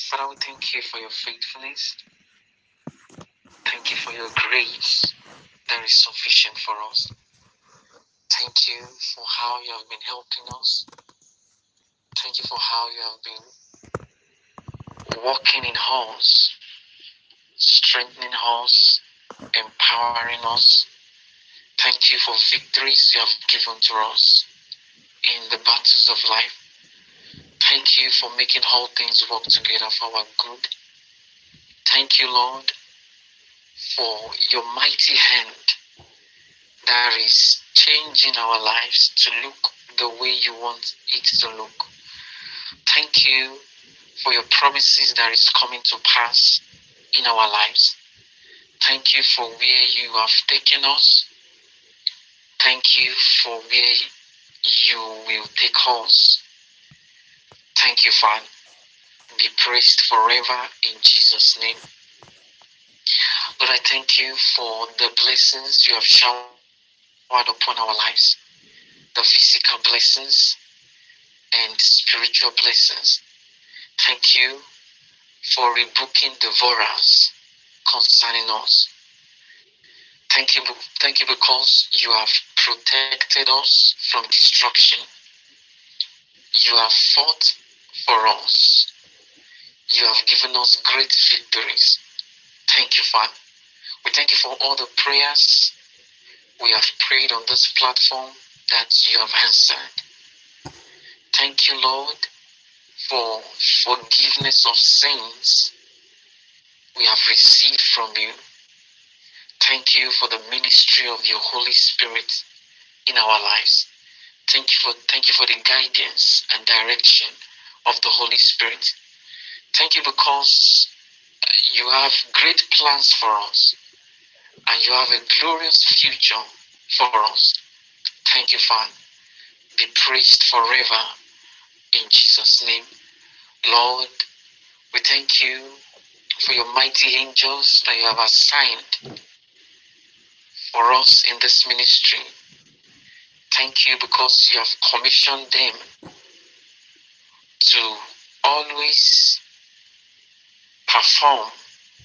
Father, we thank you for your faithfulness. Thank you for your grace that is sufficient for us. Thank you for how you have been helping us. Thank you for how you have been working in us, strengthening us, empowering us. Thank you for victories you have given to us in the battles of life. Thank you for making all things work together for our good. Thank you, Lord, for your mighty hand that is changing our lives to look the way you want it to look. Thank you for your promises that is coming to pass in our lives. Thank you for where you have taken us. Thank you for where you will take us. Thank you, Father. Be praised forever in Jesus' name. Lord, I thank you for the blessings you have showered upon our lives, the physical blessings and spiritual blessings. Thank you for rebuking devourers concerning us. Thank you because you have protected us from destruction. You have fought for us. You have given us great victories. Thank you, Father. We thank you for all the prayers we have prayed on this platform that you have answered. Thank you, Lord, for forgiveness of sins we have received from you. Thank you for the ministry of your Holy Spirit in our lives. Thank you for the guidance and direction of the Holy Spirit. Thank you because you have great plans for us and you have a glorious future for us. Thank you, Father. Be praised forever in Jesus' name. Lord, we thank you for your mighty angels that you have assigned for us in this ministry. Thank you because you have commissioned them to always perform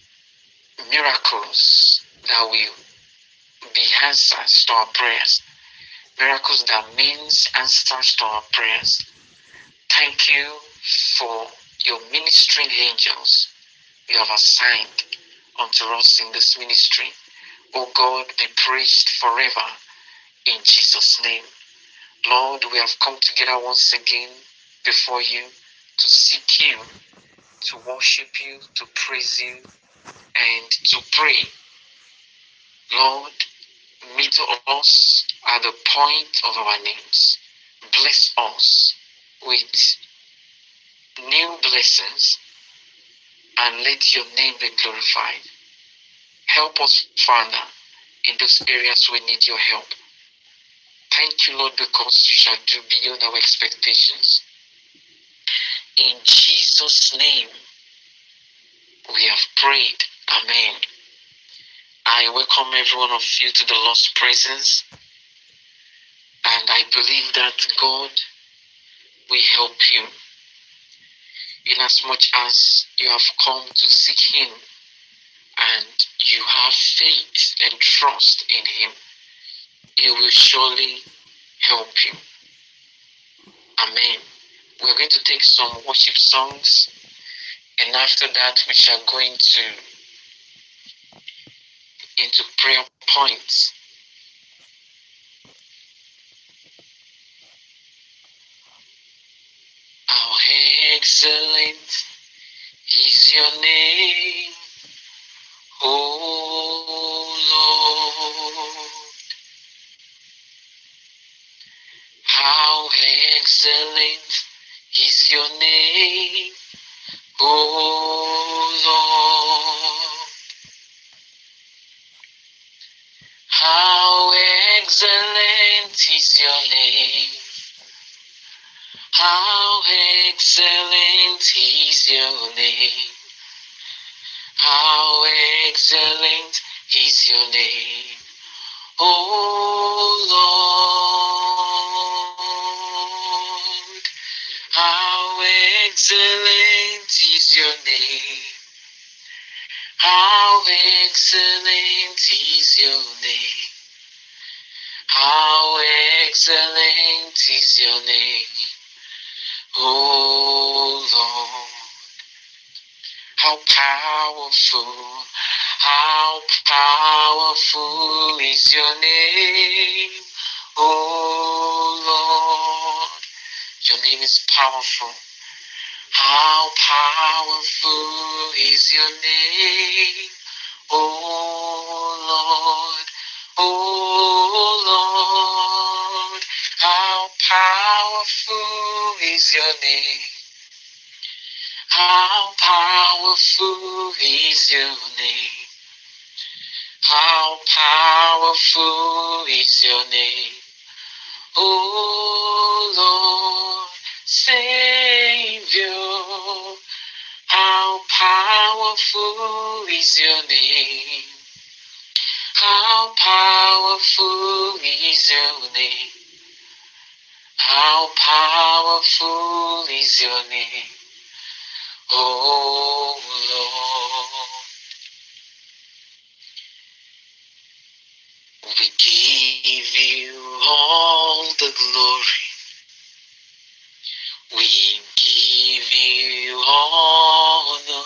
miracles that will be answers to our prayers. Miracles that means answers to our prayers. Thank you for your ministering angels you have assigned unto us in this ministry. Oh God, be praised forever in Jesus' name. Lord, we have come together once again before you to seek you, to worship you, to praise you, and to pray. Lord, meet us at the point of our needs. Bless us with new blessings and let your name be glorified. Help us, Father, in those areas we need your help. Thank you, Lord, because you shall do beyond our expectations. In Jesus' name, we have prayed. Amen. I welcome every one of you to the Lord's presence, and I believe that God will help you. In as much as you have come to seek Him and you have faith and trust in Him, He will surely help you. Amen. We're going to take some worship songs, and after that we shall go into prayer points. How excellent is your name, O Lord. How excellent is your name, O Lord. How excellent is your name. How excellent is your name. How excellent is your name, O Lord. How excellent is your name. How excellent is your name. How excellent is your name, oh Lord. How powerful is your name, oh Lord. Your name is powerful. How powerful is your name, oh Lord, oh Lord. How powerful is your name. How powerful is your name. How powerful is your name, oh Lord, Savior. How powerful is your name. How powerful is your name. How powerful is your name, oh Lord. We give you all the glory. We give you honor.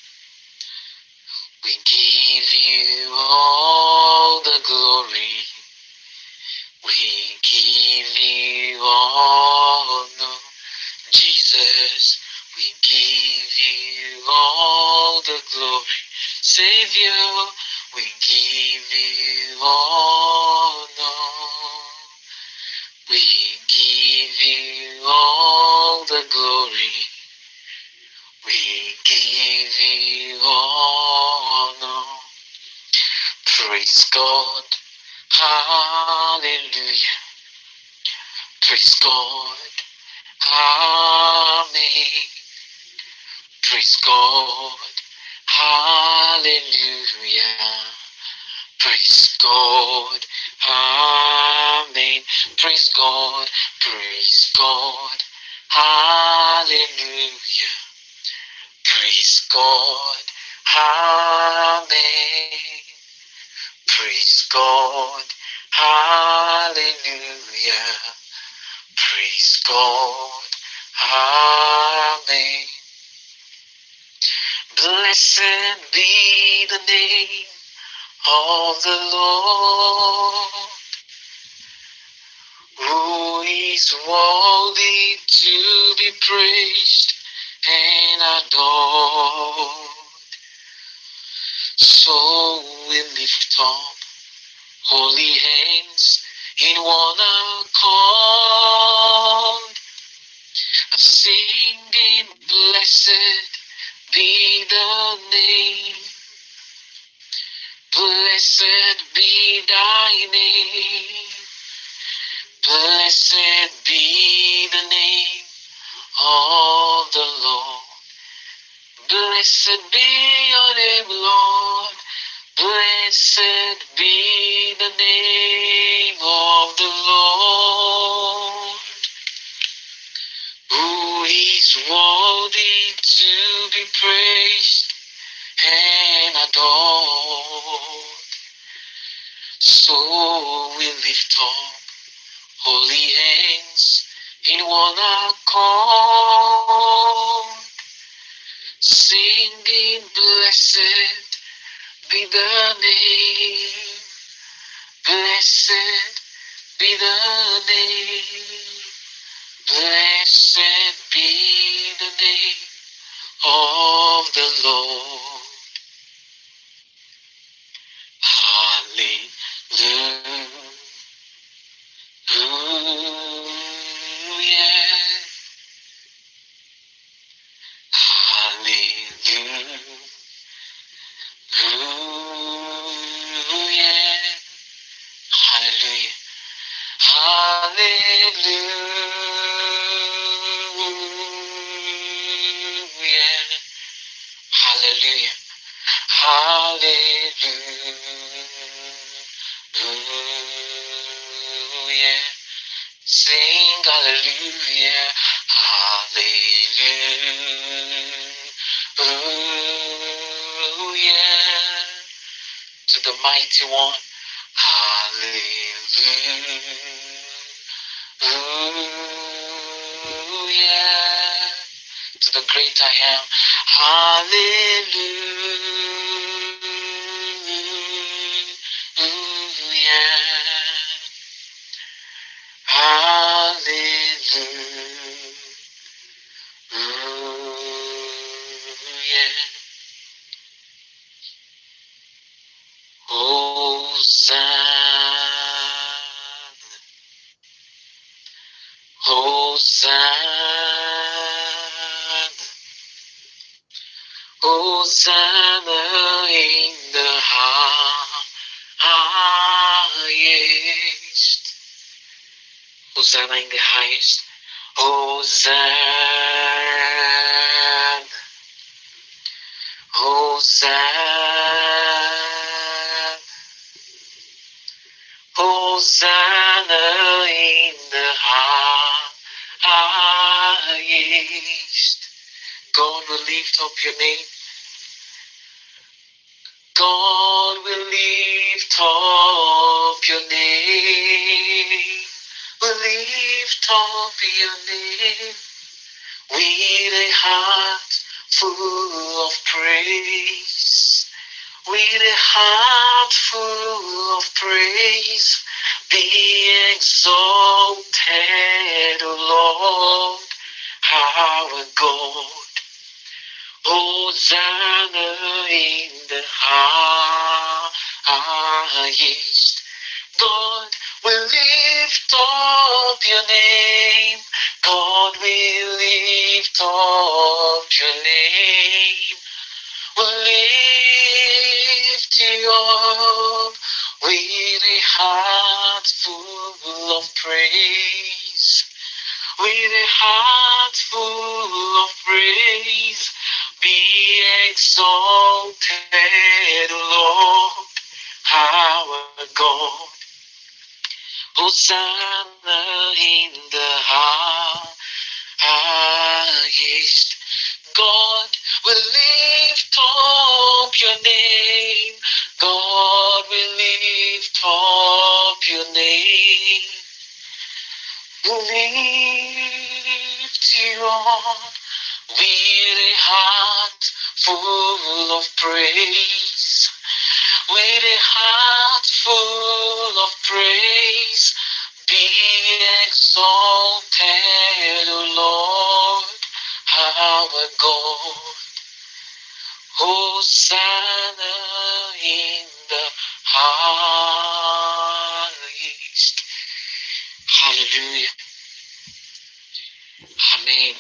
We give you all the glory. We give you honor. Jesus, we give you all the glory. Savior, we give you honor. We give you all the glory. We give you honor. Praise God. Hallelujah. Praise God. Amen. Praise God. Hallelujah. Praise God. Amen. Praise God. Praise God. Hallelujah. Praise God. Amen. Praise God. Hallelujah. Praise God. Amen. Blessed be the name of the Lord, who is worthy to be praised and adored. So we lift up holy hands in one accord, singing, blessed be the name, blessed be thy name, blessed be the name of the Lord. Blessed be your name, Lord. Blessed be the name of the Lord, who is worthy to be praised and adored. So we lift up holy hands in one accord, singing, blessed be the name, blessed be the name, blessed be the name of the Lord. Hallelujah. Hallelujah. Hallelujah. Hallelujah. Hallelujah. Hallelujah. Sing hallelujah. Hallelujah. To the mighty one. Hallelujah. To the great I am. Hallelujah. Hallelujah. Hosanna. Hosanna. Hosanna in the highest. Hosanna in the highest. Hosanna. Hosanna. Hosanna in the highest. God will lift up your name. God will lift up your name. Will lift up your name with a heart full of praise. With a heart full of praise, be exalted, O Lord, our God. Hosanna in the highest. God will lift up your name. God will lift up your name. Will lift you up with a heart full of praise. With a heart full of praise, be exalted, Lord, our God. Hosanna in the highest. God will lift up your name. God will lift up your name. Will lift you up with a heart full of praise. With a heart full of praise, be exalted, O Lord, our God. Hosanna in the highest. Hallelujah. Amen.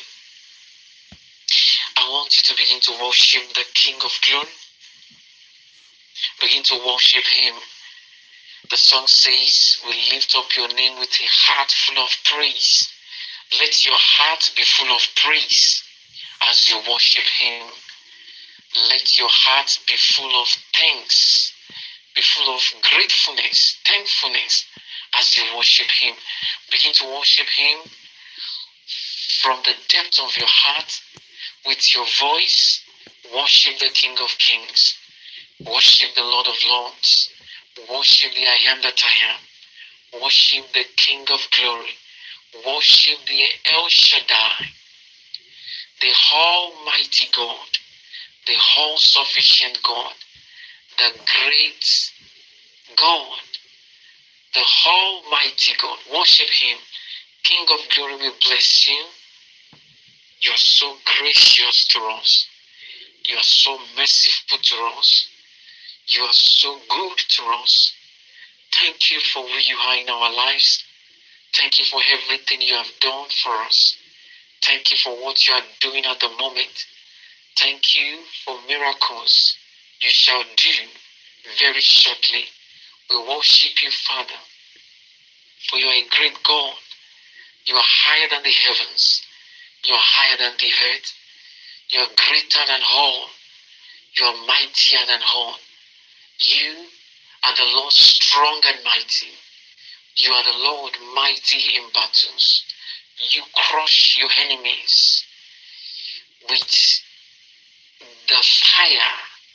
I want you to begin to worship the King of Glory. Begin to worship Him. The song says, we lift up your name with a heart full of praise. Let your heart be full of praise as you worship Him. Let your heart be full of thanks, be full of gratefulness, thankfulness as you worship Him. Begin to worship Him from the depth of your heart with your voice. Worship the King of Kings. Worship the Lord of Lords. Worship the I am that I am. Worship the King of Glory. Worship the El Shaddai, the Almighty God, the all-sufficient God, the great God, the Almighty God. Worship Him. King of Glory, we bless you. You are so gracious to us. You are so merciful to us. You are so good to us. Thank you for who you are in our lives. Thank you for everything you have done for us. Thank you for what you are doing at the moment. Thank you for miracles you shall do very shortly. We worship you, Father, for you are a great God. You are higher than the heavens. You are higher than the earth. You are greater than all. You are mightier than all. You are the Lord strong and mighty. You are the Lord mighty in battles. You crush your enemies with the fire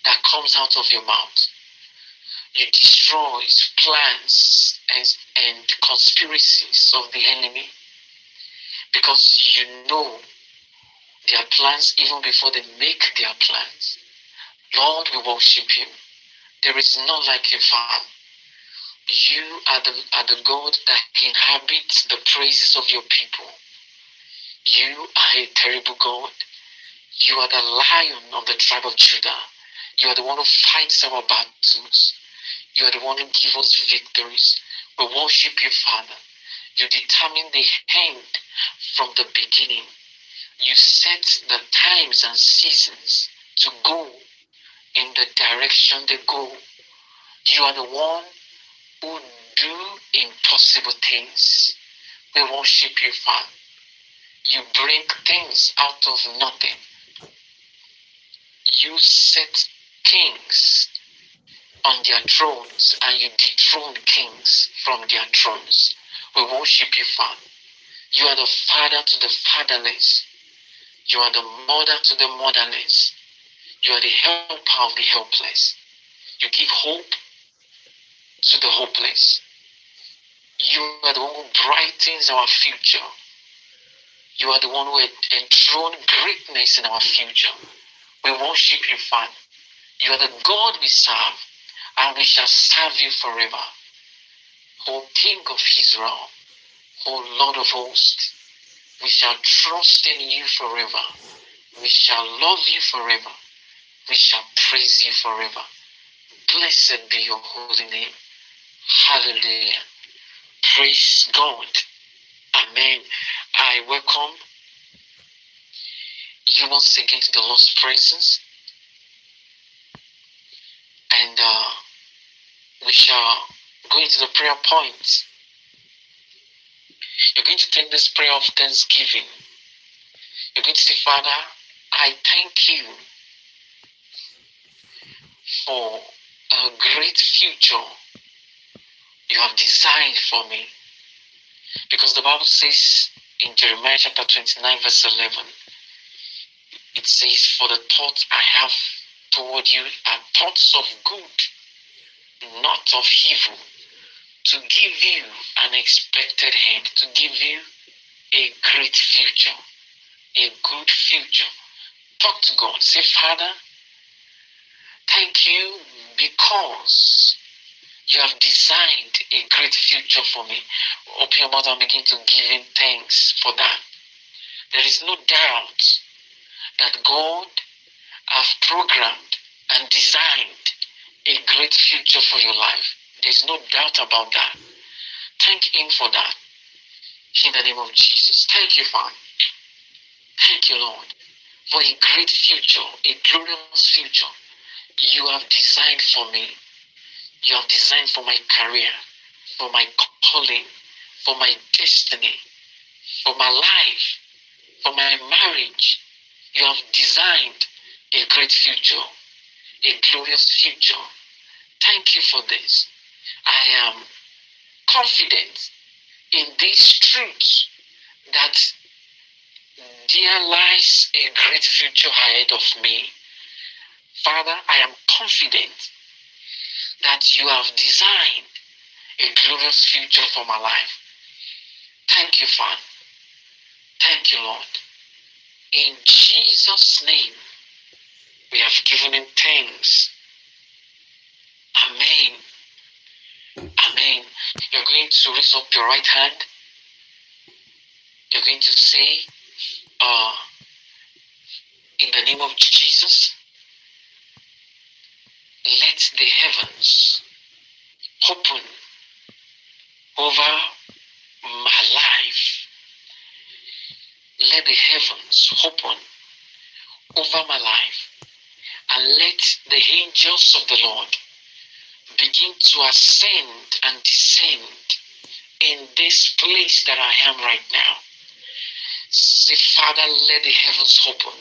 that comes out of your mouth. You destroy plans and conspiracies of the enemy, because you know their plans even before they make their plans. Lord, we worship you. There is none like you, Father. You are the God that inhabits the praises of your people. You are a terrible God. You are the Lion of the tribe of Judah. You are the one who fights our battles. You are the one who gives us victories. We worship you, Father. You determine the end from the beginning. You set the times and seasons to go in the direction they go. You are the one who do impossible things. We worship you, Father. You bring things out of nothing. You set kings on their thrones and you dethrone kings from their thrones. We worship you, Father. You are the father to the fatherless. You are the mother to the motherless. You are the helper of the helpless. You give hope to the hopeless. You are the one who brightens our future. You are the one who enthroned greatness in our future. We worship you, Father. You are the God we serve, and we shall serve you forever. O King of Israel, O Lord of hosts, we shall trust in you forever. We shall love you forever. We shall praise you forever. Blessed be your holy name. Hallelujah. Praise God. Amen. I welcome you once again to the Lord's presence, and we shall go into the prayer points. You're going to take this prayer of thanksgiving. You're going to say, Father, I thank you for a great future you have designed for me. Because the Bible says in Jeremiah chapter 29 verse 11, it says, for the thoughts I have toward you are thoughts of good, not of evil, to give you an expected end, to give you a great future, a good future. Talk to God. Say, Father, thank you because you have designed a great future for me. Open your mouth and begin to give him thanks for that. There is no doubt that God has programmed and designed a great future for your life. There's no doubt about that. Thank him for that. In the name of Jesus. Thank you, Father. Thank you, Lord, for a great future, a glorious future you have designed for me. You have designed for my career, for my calling, for my destiny, for my life, for my marriage. You have designed a great future, a glorious future. Thank you for this. I am confident in these truths that there lies a great future ahead of me. Father, I am confident that you have designed a glorious future for my life. Thank you, Father. Thank you, Lord. In Jesus' name, we have given him thanks. Amen. Amen. You're going to raise up your right hand. You're going to say, in the name of Jesus, let the heavens open over my life. Let the heavens open over my life, and let the angels of the Lord begin to ascend and descend in this place that I am right now. Say, Father, let the heavens open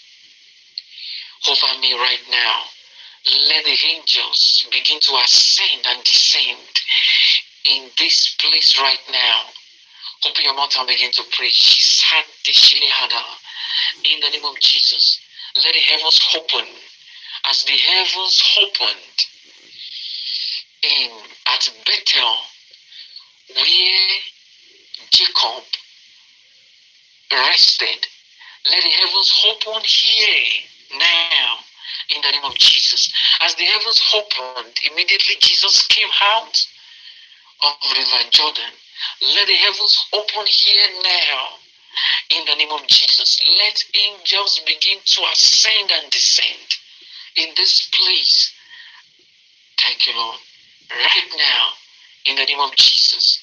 over me right now. Let the angels begin to ascend and descend in this place right now. Open your mouth and begin to pray. In the name of Jesus, let the heavens open as the heavens opened in at Bethel, where Jacob rested. Let the heavens open here now in the name of Jesus. As the heavens opened, immediately Jesus came out of River Jordan. Let the heavens open here now in the name of Jesus. Let angels begin to ascend and descend in this place. Thank you, Lord. Right now, in the name of Jesus,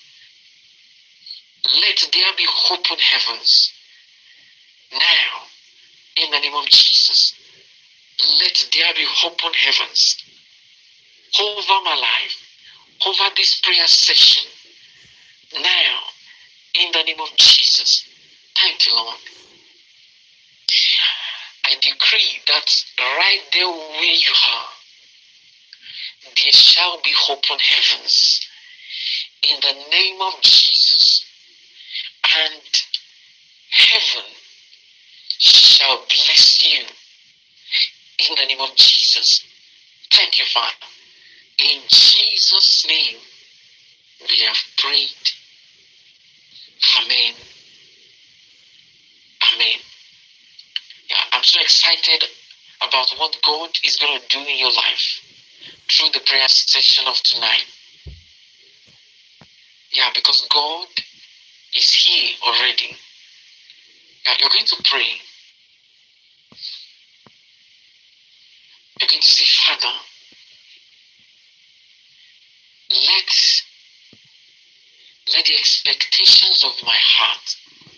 let there be open heavens. Now, in the name of Jesus, let there be open heavens over my life, over this prayer session. Now, in the name of Jesus. Thank you, Lord. I decree that right there where you are, there shall be open heavens in the name of Jesus, and heaven shall bless you in the name of Jesus. Thank you, Father. In Jesus' name, we have prayed. Amen. Amen. Yeah, I'm so excited about what God is going to do in your life through the prayer session of tonight. Yeah, because God is here already. Yeah, you're going to pray. You're going to say, Father, let the expectations of my heart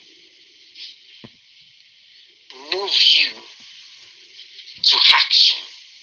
move you to action,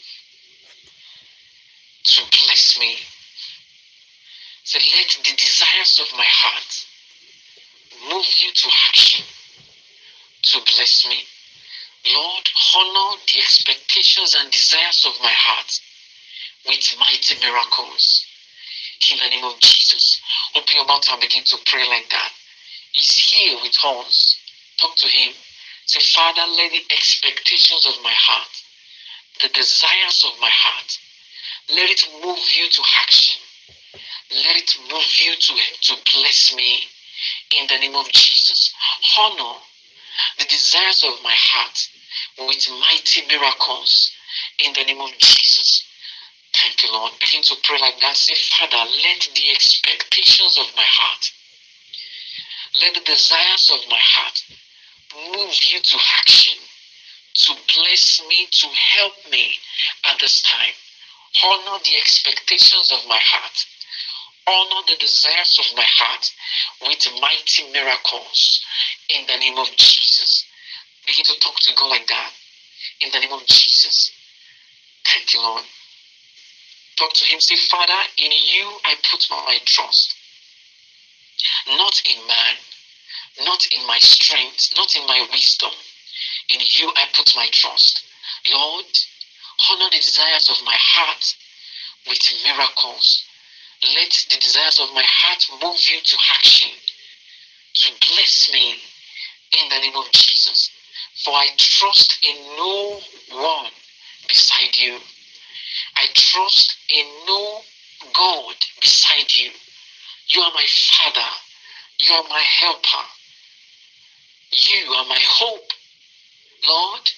to bless me. So let the desires of my heart move you to action, to bless me. Lord, honor the expectations and desires of my heart with mighty miracles. In the name of Jesus. Open your mouth and begin to pray like that. He's here with us. Talk to him. Say, Father, let the expectations of my heart, the desires of my heart, let it move you to action. Let it move you to bless me in the name of Jesus. Honor the desires of my heart with mighty miracles in the name of Jesus. Thank you, Lord. Begin to pray like that. Say, Father, let the expectations of my heart, let the desires of my heart move you to action, to bless me, to help me at this time. Honor the expectations of my heart. Honor the desires of my heart with mighty miracles in the name of Jesus. Begin to talk to God like that. In the name of Jesus. Thank you, Lord. Talk to him. Say, Father, in you I put my trust. Not in man, not in my strength, not in my wisdom. In you I put my trust. Lord, honor the desires of my heart with miracles. Let the desires of my heart move you to action, to bless me in the name of Jesus. For I trust in no one beside you. I trust in no God beside you. You are my Father. You are my helper. You are my hope. Lord,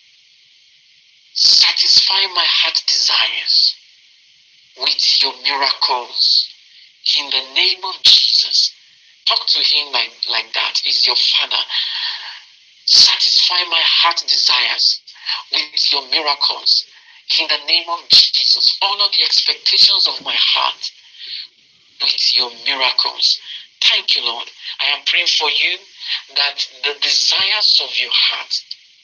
satisfy my heart desires with your miracles in the name of Jesus. Talk to him like that. He's your Father. Satisfy my heart desires with your miracles in the name of Jesus. Honor the expectations of my heart with your miracles. Thank you, Lord. I am praying for you that the desires of your heart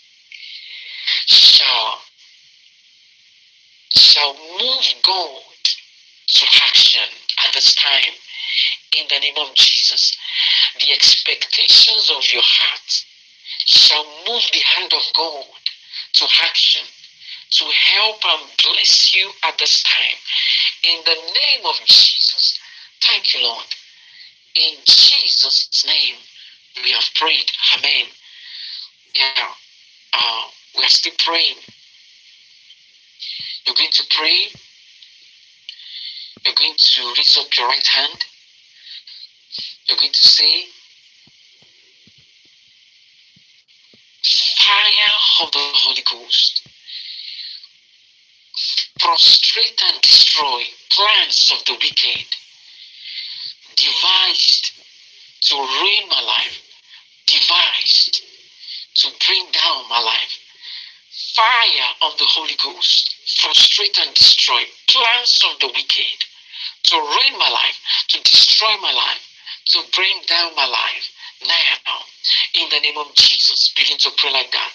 shall move God to action at this time in the name of Jesus. The expectations of your heart shall move the hand of God to action, to help and bless you at this time in the name of Jesus. Thank you, Lord. In Jesus' name we have prayed. Amen. Yeah. We are still praying. You're going to pray. You're going to raise up your right hand. You're going to say, fire of the Holy Ghost, frustrate and destroy plans of the wicked, devised to ruin my life, devised to bring down my life. Fire of the Holy Ghost, frustrate and destroy plans of the wicked, to ruin my life, to destroy my life, to bring down my life. Now, in the name of Jesus, begin to pray like that.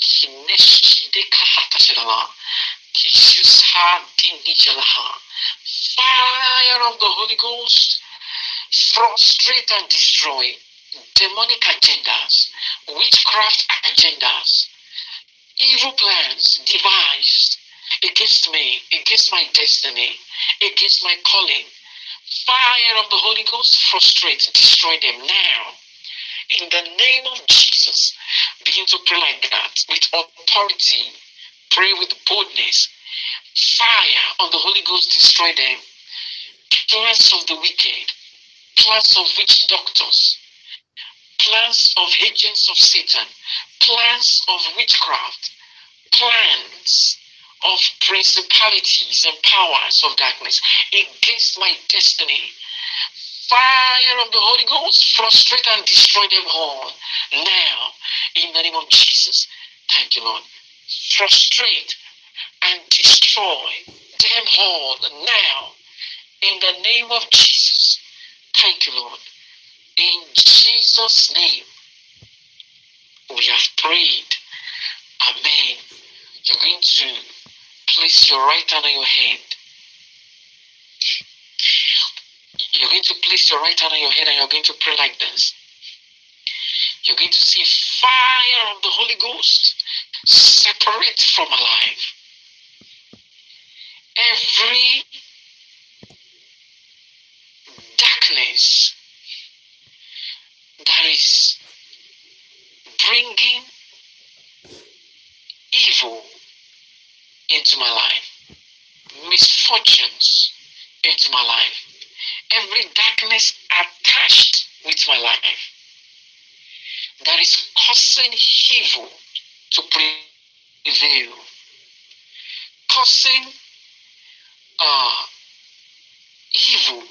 Fire of the Holy Ghost, frustrate and destroy demonic agendas, witchcraft agendas, evil plans devised against me, against my destiny, against my calling. Fire of the Holy Ghost, frustrate, destroy them now. In the name of Jesus, begin to pray like that with authority. Pray with boldness. Fire of the Holy Ghost, destroy them. Plans of the wicked, plans of witch doctors, plans of agents of Satan, plans of witchcraft, plans of principalities and powers of darkness against my destiny. Fire of the Holy Ghost, frustrate and destroy them all now in the name of Jesus. Thank you, Lord. Frustrate and destroy them all now in the name of Jesus. Thank you, Lord. In Jesus' name, we have prayed. Amen. You're going to place your right hand on your head. You're going to place your right hand on your head and you're going to pray like this. You're going to say, fire of the Holy Ghost, separate from my life every darkness that is bringing evil into my life, misfortunes into my life, every darkness attached with my life that is causing evil to prevail, causing evil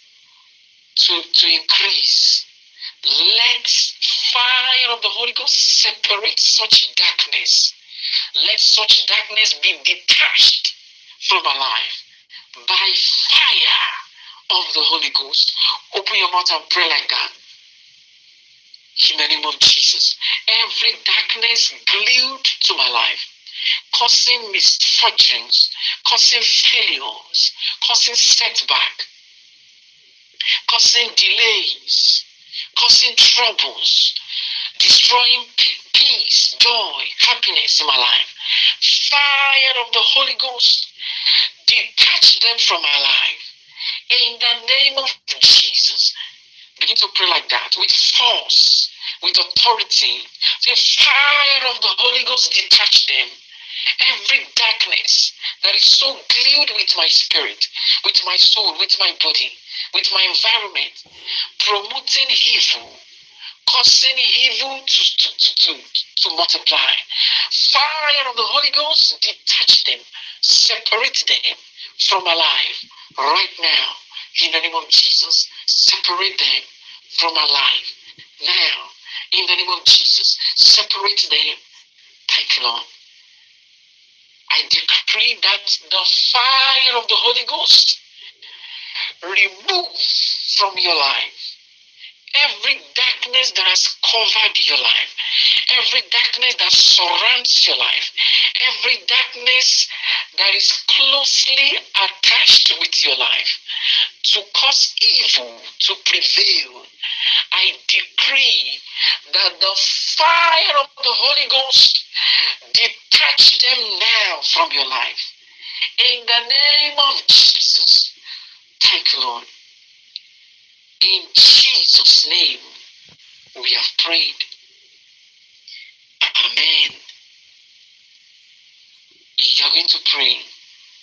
to increase. Let fire of the Holy Ghost separate such darkness. Let such darkness be detached from my life by fire of the Holy Ghost. Open your mouth and pray like that. In the name of Jesus, every darkness glued to my life, causing misfortunes, causing failures, causing setback, causing delays, causing troubles, destroying peace, joy, happiness in my life. Fire of the Holy Ghost, detach them from my life. In the name of Jesus, begin to pray like that with force, with authority. Say, fire of the Holy Ghost, detach them. Every darkness that is so glued with my spirit, with my soul, with my body, with my environment, promoting evil, causing evil to multiply. Fire of the Holy Ghost, detach them, separate them from my life right now. In the name of Jesus, separate them from my life now. In the name of Jesus, separate them. Thank you, Lord. I decree that the fire of the Holy Ghost remove from your life every darkness that has covered your life, every darkness that surrounds your life, every darkness that is closely attached with your life to cause evil to prevail. I decree that the fire of the Holy Ghost detach them now from your life. In the name of Jesus, thank you, Lord. In Jesus' name, we have prayed. Amen. You're going to pray.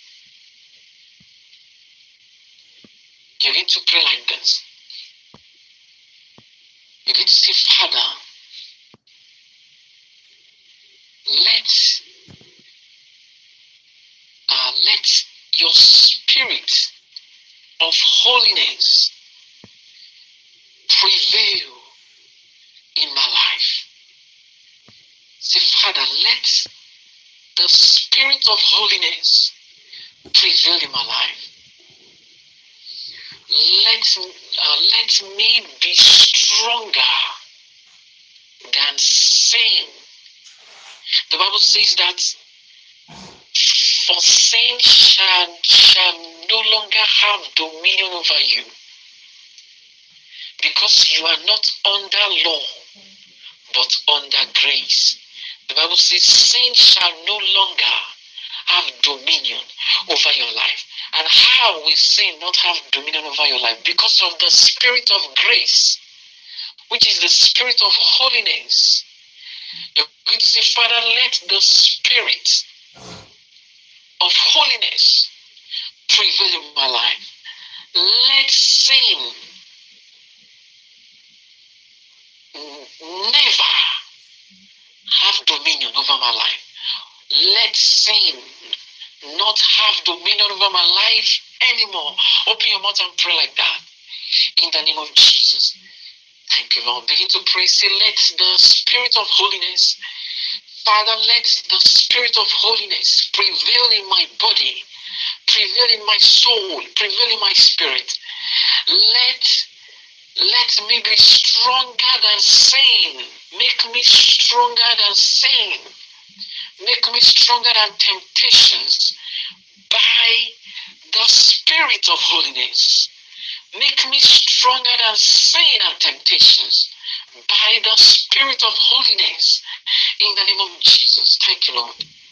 You're going to pray like this. You're going to say, Father, let your spirit of holiness prevail in my life. Say, Father, let the spirit of holiness prevail in my life. Let me be stronger than sin. The Bible says that for sin shall no longer have dominion over you, because you are not under law, but under grace. The Bible says sin shall no longer have dominion over your life. And how will sin not have dominion over your life? Because of the spirit of grace, which is the spirit of holiness. You're going to say, Father, let the spirit of holiness prevail in my life. Let sin never have dominion over my life. Let sin not have dominion over my life anymore. Open your mouth and pray like that. In the name of Jesus. Thank you, Lord. Begin to pray. Say, let the spirit of holiness, Father, let the spirit of holiness prevail in my body, prevail in my soul, prevail in my spirit. Let me be stronger than sin. Make me stronger than sin. Make me stronger than temptations by the spirit of holiness. Make me stronger than sin and temptations by the spirit of holiness. In the name of Jesus. Thank you, Lord.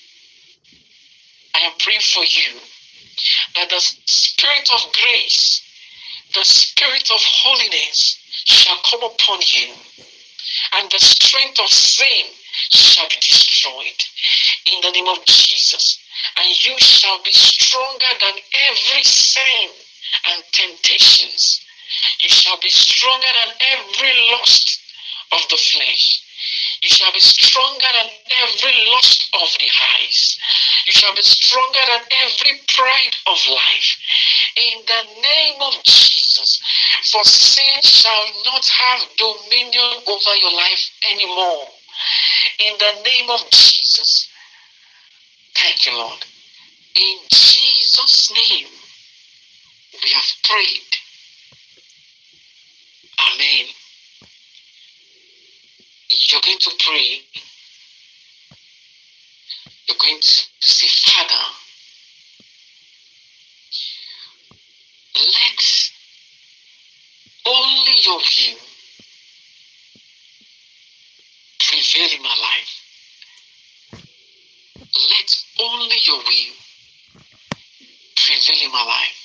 I am praying for you that the spirit of grace, the spirit of holiness shall come upon you, and the strength of sin shall be destroyed in the name of Jesus. And you shall be stronger than every sin and temptations. You shall be stronger than every lust of the flesh. You shall be stronger than every lust of the eyes. You shall be stronger than every pride of life. In the name of Jesus. For sin shall not have dominion over your life anymore. In the name of Jesus. Thank you, Lord. In Jesus' name, we have prayed. Amen. You're going to pray. You're going to say, Father, let only your will prevail in my life. Let only your will prevail in my life.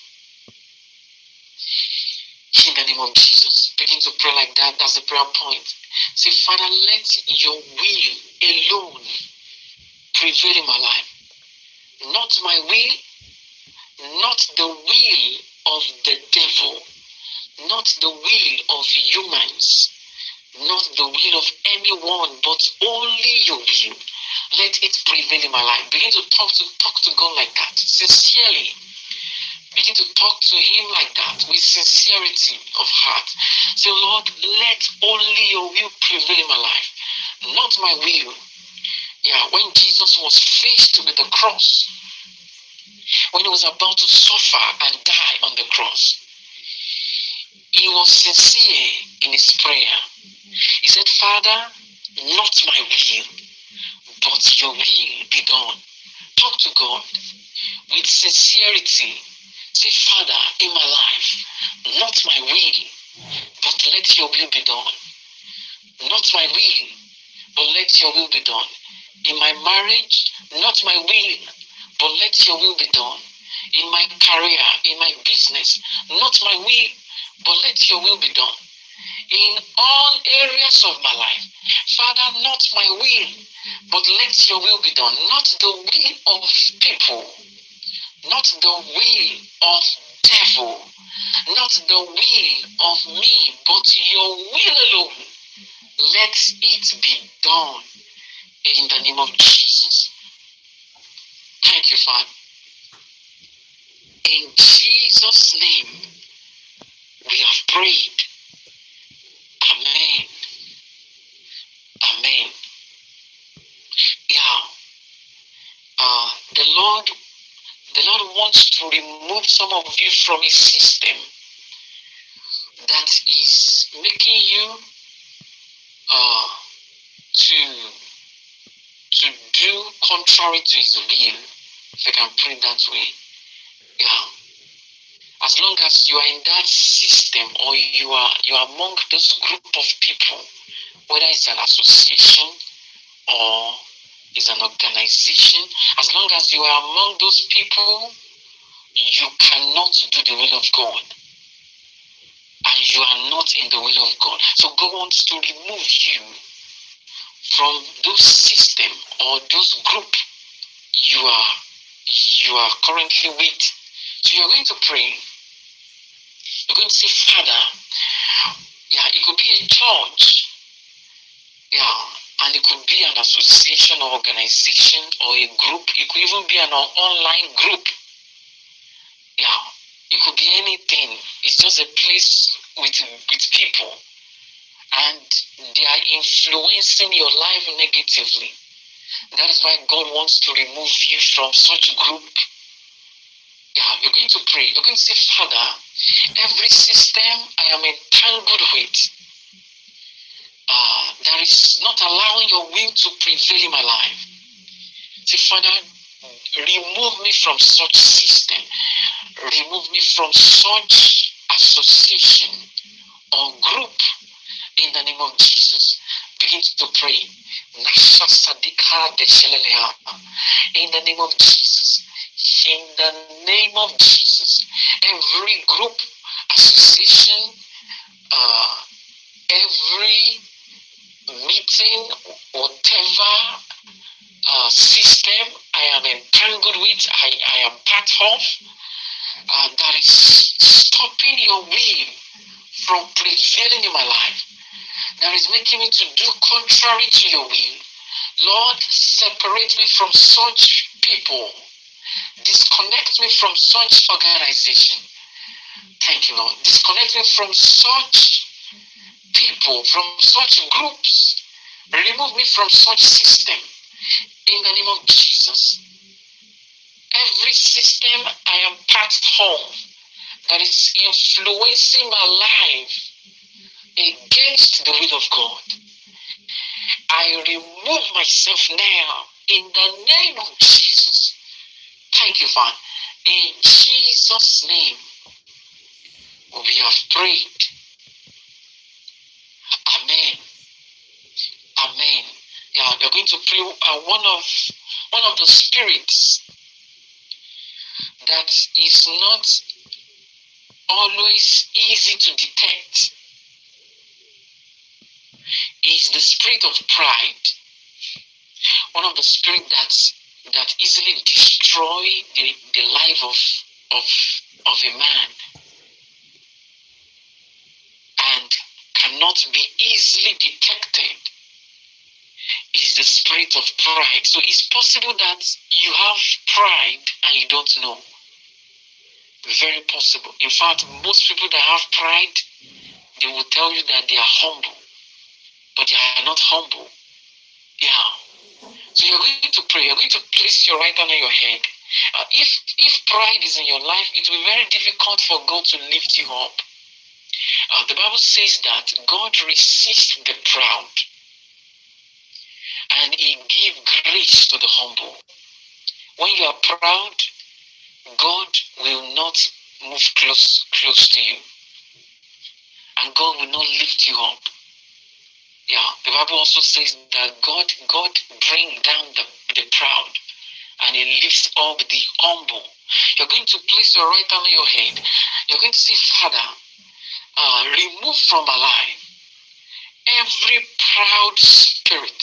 In the name of Jesus. Begin to pray like that. That's the prayer point. Say, Father, let your will alone prevail in my life. Not my will, not the will of the devil, not the will of humans, not the will of anyone, but only your will. Let it prevail in my life. Begin to talk to God like that, sincerely. Begin to talk to him like that, with sincerity of heart. Say, Lord, let only your will prevail in my life, not my will. Yeah, when Jesus was faced with the cross, when he was about to suffer and die on the cross, he was sincere in his prayer. He said, Father, not my will, but your will be done. Talk to God with sincerity. Say, Father, in my life, not my will, but let your will be done. Not my will, but let your will be done. In my marriage, not my will, but let your will be done. In my career, in my business, not my will, but let your will be done. In all areas of my life, Father, not my will, but let your will be done. Not the will of people, not the will of devil, Not the will of me, but your will alone. Let it be done in the name of Jesus. Thank you, Father. In Jesus' name, we have prayed. Amen. Amen. Yeah. The Lord wants to remove some of you from His system that is making you uh, to to do contrary to His will, if I can put it that way. Yeah. As long as you are in that system, or you are among those group of people, whether it's an association or is an organization, as long as you are among those people, you cannot do the will of God. And you are not in the will of God. So God wants to remove you from those system or those group you are currently with. So you're going to pray. You're going to say, Father, yeah, it could be a church, yeah, and it could be an association or organization or a group. It could even be an online group. Yeah, it could be anything. It's just a place with people, and they are influencing your life negatively. That is why God wants to remove you from such a group. Yeah, you're going to pray. You're going to say, Father, every system I am entangled with that is not allowing your will to prevail in my life. Say, Father, remove me from such system. Remove me from such association or group in the name of Jesus. Begin to pray. In the name of Jesus. In the name of Jesus. Every group, association, every meeting, whatever system I am entangled with, I am part of, that is stopping your will from prevailing in my life, that is making me to do contrary to your will. Lord, separate me from such people. Disconnect me from such organization. Thank you, Lord. Disconnect me from such people, from such groups. Remove me from such system. In the name of Jesus. Every system I am part of that is influencing my life against the will of God, I remove myself now in the name of Jesus. Thank you, Father. In Jesus' name, we have prayed. Amen. Amen. Yeah, we're going to pray one of the spirits that is not always easy to detect is the spirit of pride. One of the spirits that easily destroy the life of a man and cannot be easily detected is the spirit of pride. So it's possible that you have pride and you don't know. Very possible. In fact, most people that have pride, they will tell you that they are humble, but they are not humble. Yeah. So you're going to pray. You're going to place your right hand on your head. If pride is in your life, it will be very difficult for God to lift you up. The Bible says that God resists the proud, and He gives grace to the humble. When you are proud, God will not move close to you, and God will not lift you up. Yeah, the Bible also says that God bring down the proud, and He lifts up the humble. You're going to place your right hand on your head. You're going to say, Father, remove from my life every proud spirit,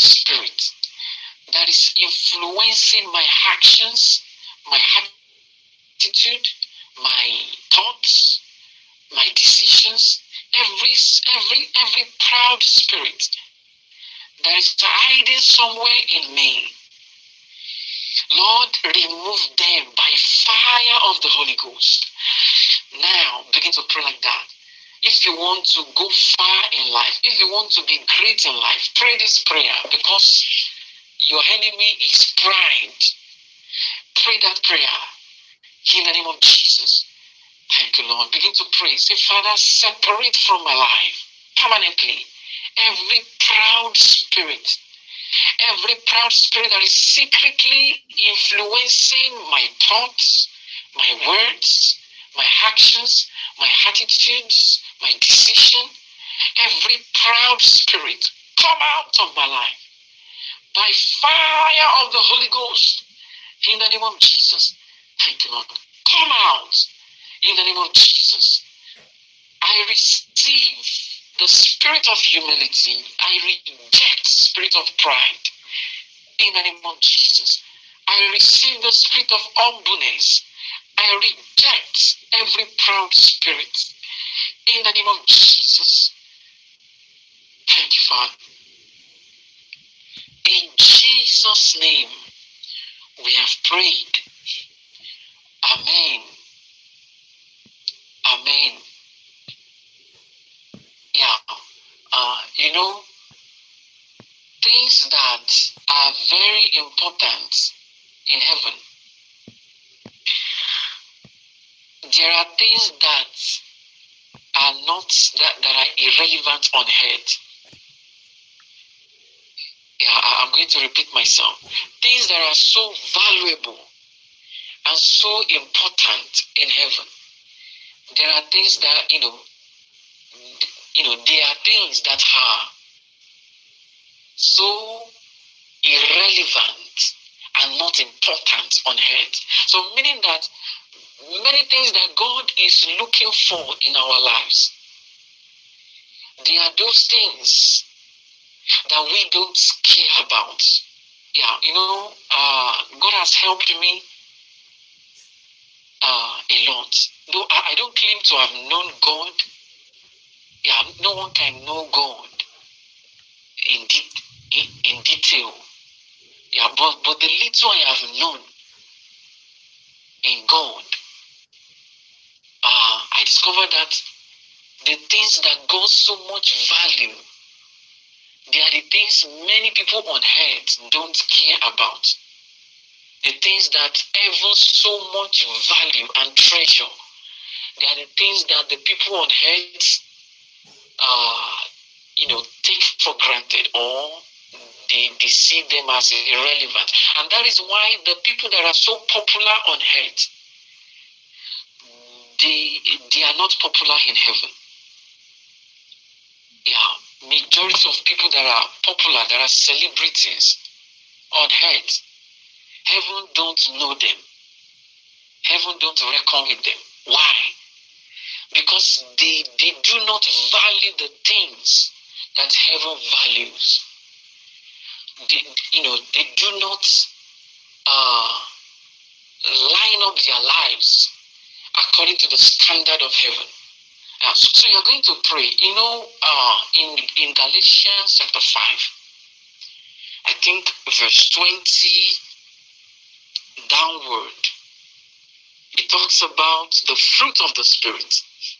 that is influencing my actions, my attitude, my thoughts, my decisions, every proud spirit that is hiding somewhere in me. Lord, remove them by fire of the Holy Ghost. Now, begin to pray like that. If you want to go far in life, if you want to be great in life, pray this prayer, because your enemy is pride. Pray that prayer in the name of Jesus. Thank you, Lord. Begin to pray. Say, Father, separate from my life permanently every proud spirit, that is secretly influencing my thoughts, my words, my actions, my attitudes, my decision. Every proud spirit, come out of my life by fire of the Holy Ghost in the name of Jesus. Thank you, Lord. Come out in the name of Jesus. I receive the spirit of humility. I reject spirit of pride in the name of Jesus. I receive the spirit of humbleness. I reject every proud spirit in the name of Jesus. Thank you, Father. In Jesus' name, we have prayed. Amen. Amen. Yeah. You know, things that are very important in heaven, there are things that are not, that are irrelevant on earth. Yeah, I'm going to repeat myself. Things that are so valuable and so important in heaven. There are things that, there are things that are so irrelevant and not important on earth. So meaning that many things that God is looking for in our lives, they are those things that we don't care about. Yeah, God has helped me a lot. Though I don't claim to have known God. Yeah, no one can know God in detail. Yeah, but the little I have known in God, I discovered that the things that God so much value, they are the things many people on earth don't care about. The things that heaven so much value and treasure, they are the things that the people on earth, take for granted, or they see them as irrelevant. And that is why the people that are so popular on earth, they are not popular in heaven. Yeah, majority of people that are popular, that are celebrities on earth, heaven don't know them. Heaven don't reckon with them. Why? Because they do not value the things that heaven values. They do not line up their lives according to the standard of heaven. So you're going to pray. In Galatians chapter 5, I think verse 20 downward, it talks about the fruit of the Spirit.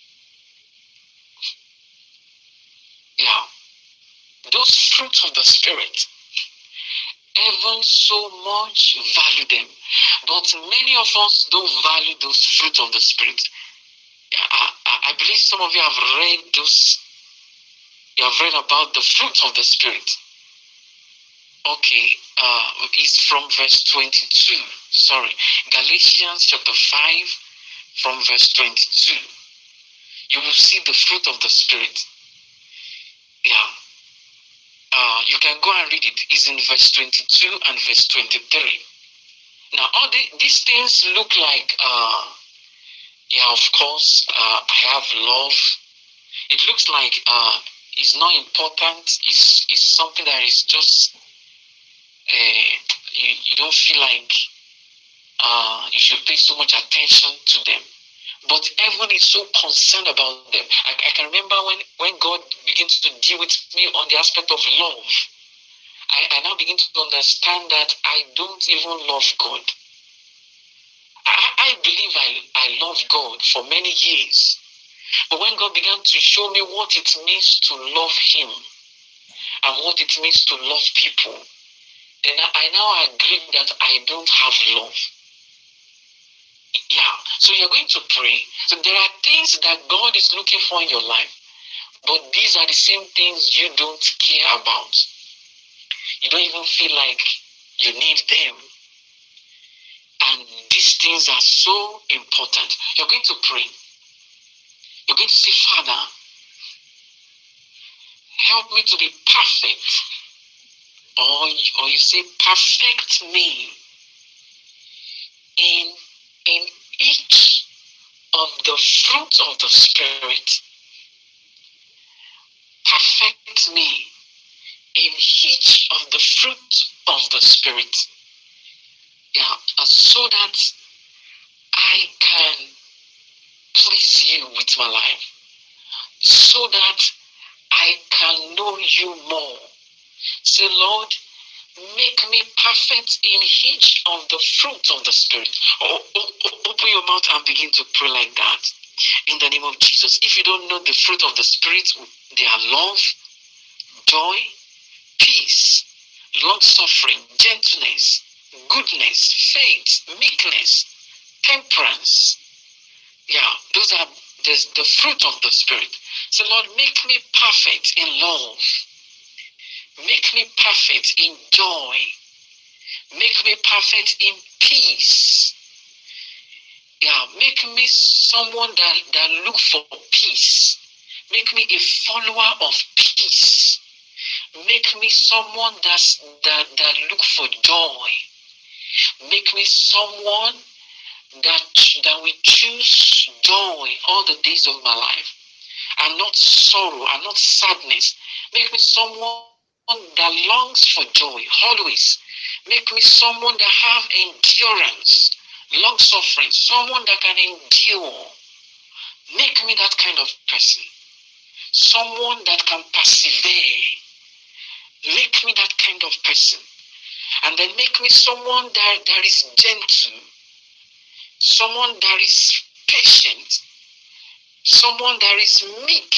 Yeah, those fruits of the Spirit, heaven so much value them, but many of us don't value those fruits of the Spirit. I believe some of you have read those. You have read about the fruits of the Spirit. Okay, it's from verse 22. Sorry, Galatians chapter 5, from verse 22. You will see the fruit of the Spirit. Yeah. You can go and read it. It's in verse 22 and verse 23. Now, all these things look like, of course, I have love. It looks like it's not important. It's something that is just, you don't feel like you should pay so much attention to them. But everyone is so concerned about them. I can remember when God begins to deal with me on the aspect of love. I now begin to understand that I don't even love God. I believe I love God for many years. But when God began to show me what it means to love Him and what it means to love people, then I now agree that I don't have love. Yeah. So you're going to pray. So there are things that God is looking for in your life, but these are the same things you don't care about. You don't even feel like you need them. And these things are so important. You're going to pray. You're going to say, Father, help me to be perfect. Or you say, perfect me in each of the fruits of the Spirit. Perfect me in each of the fruit of the Spirit. Yeah, so that I can please you with my life. So that I can know you more. Say, Lord, make me perfect in each of the fruits of the Spirit. Open your mouth and begin to pray like that. In the name of Jesus. If you don't know the fruit of the Spirit, they are love, joy, peace, long-suffering, gentleness, goodness, faith, meekness, temperance. Yeah, those are the fruit of the Spirit. So Lord, make me perfect in love. Make me perfect in joy. Make me perfect in peace. Yeah, make me someone that look for peace. Make me a follower of peace. Make me someone that look for joy. Make me someone that will choose joy all the days of my life, and not sorrow, and not sadness. Make me someone that longs for joy always. Make me someone that have endurance, long suffering, someone that can endure. Make me that kind of person. Someone that can persevere. Make me that kind of person. And then make me someone that is gentle. Someone that is patient. Someone that is meek.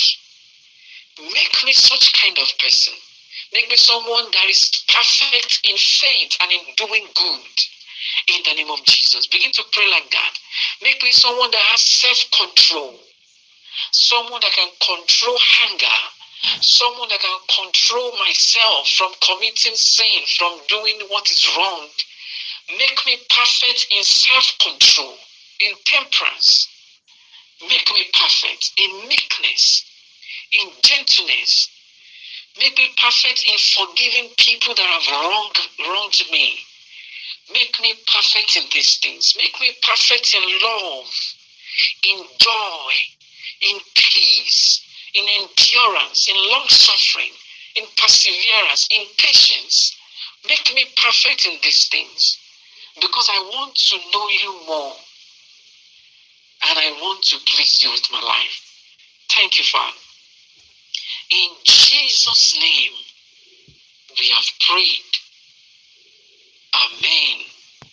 Make me such kind of person. Make me someone that is perfect in faith and in doing good. In the name of Jesus. Begin to pray like that. Make me someone that has self-control. Someone that can control anger. Someone that can control myself from committing sin, from doing what is wrong. Make me perfect in self-control, in temperance. Make me perfect in meekness, in gentleness. Make me perfect in forgiving people that have wronged me. Make me perfect in these things. Make me perfect in love, in joy, in peace, in endurance, in long suffering, in perseverance, in patience. Make me perfect in these things, because I want to know you more, and I want to please you with my life. Thank you, Father. In Jesus' name, we have prayed. Amen.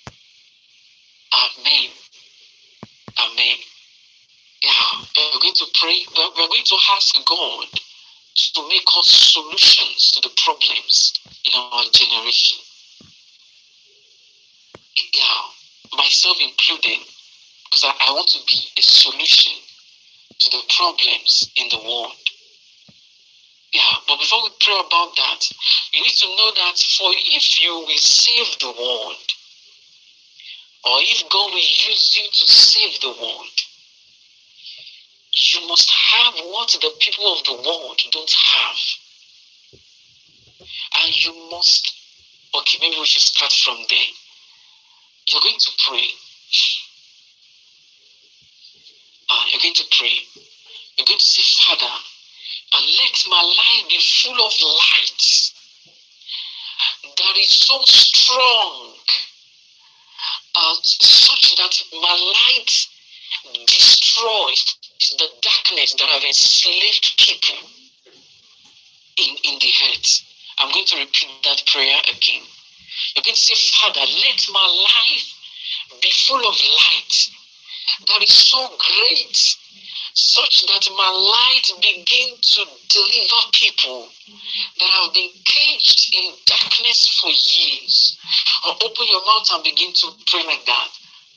Amen. Amen. Yeah, we're going to pray. We're going to ask God to make us solutions to the problems in our generation. Yeah, myself included, because I want to be a solution to the problems in the world. Yeah, but before we pray about that, you need to know that for if you will save the world, or if God will use you to save the world, you must have what the people of the world don't have. And you must, okay, maybe we should start from there. You're going to pray. You're going to pray. You're going to say, Father, let my life be full of light that is so strong, that my light destroys the darkness that have enslaved people in the earth. I'm going to repeat that prayer again. You're going to say, Father, let my life be full of light that is so great, such that my light begin to deliver people that have been caged in darkness for years. Or open your mouth and begin to pray like that.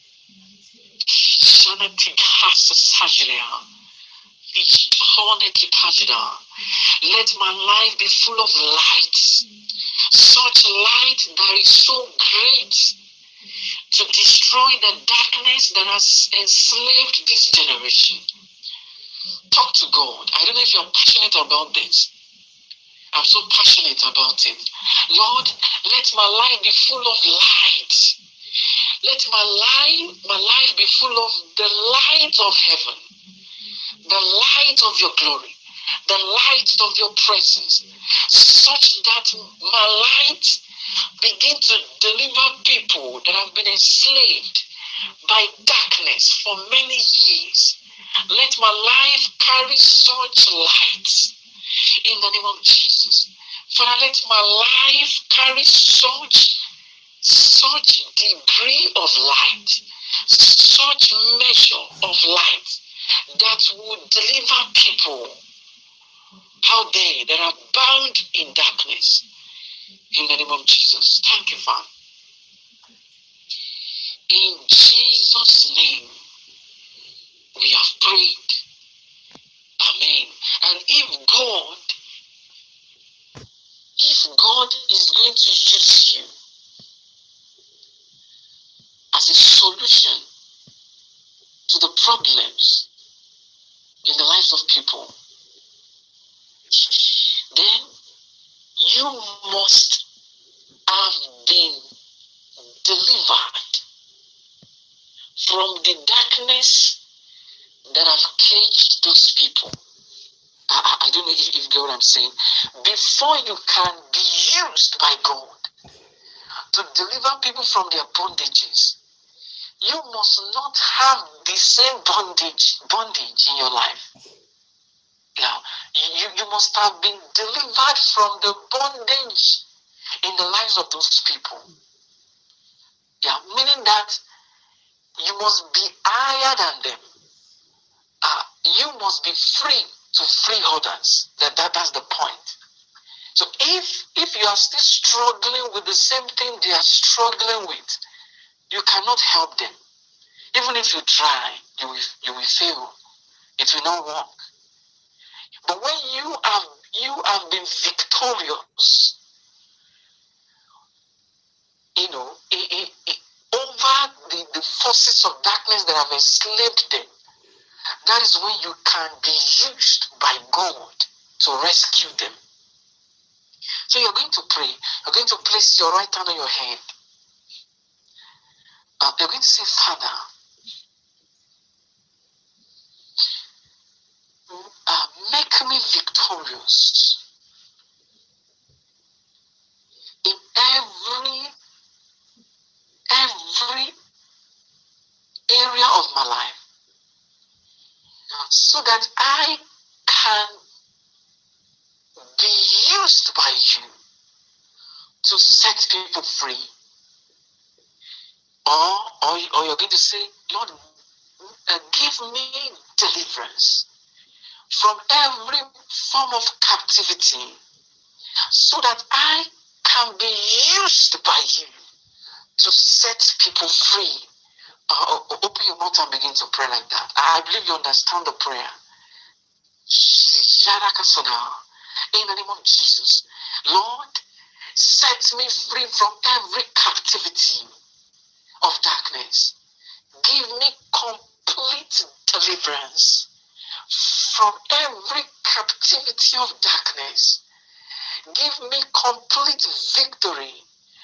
Let my life be full of light, such light that is so great to destroy the darkness that has enslaved this generation. Talk to God. I don't know if you're passionate about this. I'm so passionate about it. Lord, let my life be full of light. Let my life be full of the light of heaven, the light of your glory, the light of your presence, such that my light begin to deliver people that have been enslaved by darkness for many years. Let my life carry such light in the name of Jesus. Father, let my life carry such degree of light, such measure of light that would deliver people out there that are bound in darkness. In the name of Jesus. Thank you, Father. In Jesus' name, we have prayed. Amen. And if God is going to use you as a solution to the problems in the lives of people, then you must have been delivered from the darkness that have caged those people. I don't know if you get what I'm saying. Before you can be used by God to deliver people from their bondages, you must not have the same bondage in your life. Yeah, you must have been delivered from the bondage in the lives of those people. Yeah, meaning that you must be higher than them. You must be free to free others. That's the point. So if you are still struggling with the same thing they are struggling with, you cannot help them. Even if you try, you will fail. It will not work. But when you have been victorious, over the forces of darkness that have enslaved them, that is when you can be used by God to rescue them. So you're going to pray. You're going to place your right hand on your head. You're going to say, Father, make me victorious in every area of my life, so that I can be used by you to set people free. Or you're going to say, Lord, give me deliverance from every form of captivity, so that I can be used by you to set people free. Open your mouth and begin to pray like that. I believe you understand the prayer. In the name of Jesus, Lord, set me free from every captivity of darkness. Give me complete deliverance from every captivity of darkness. Give me complete victory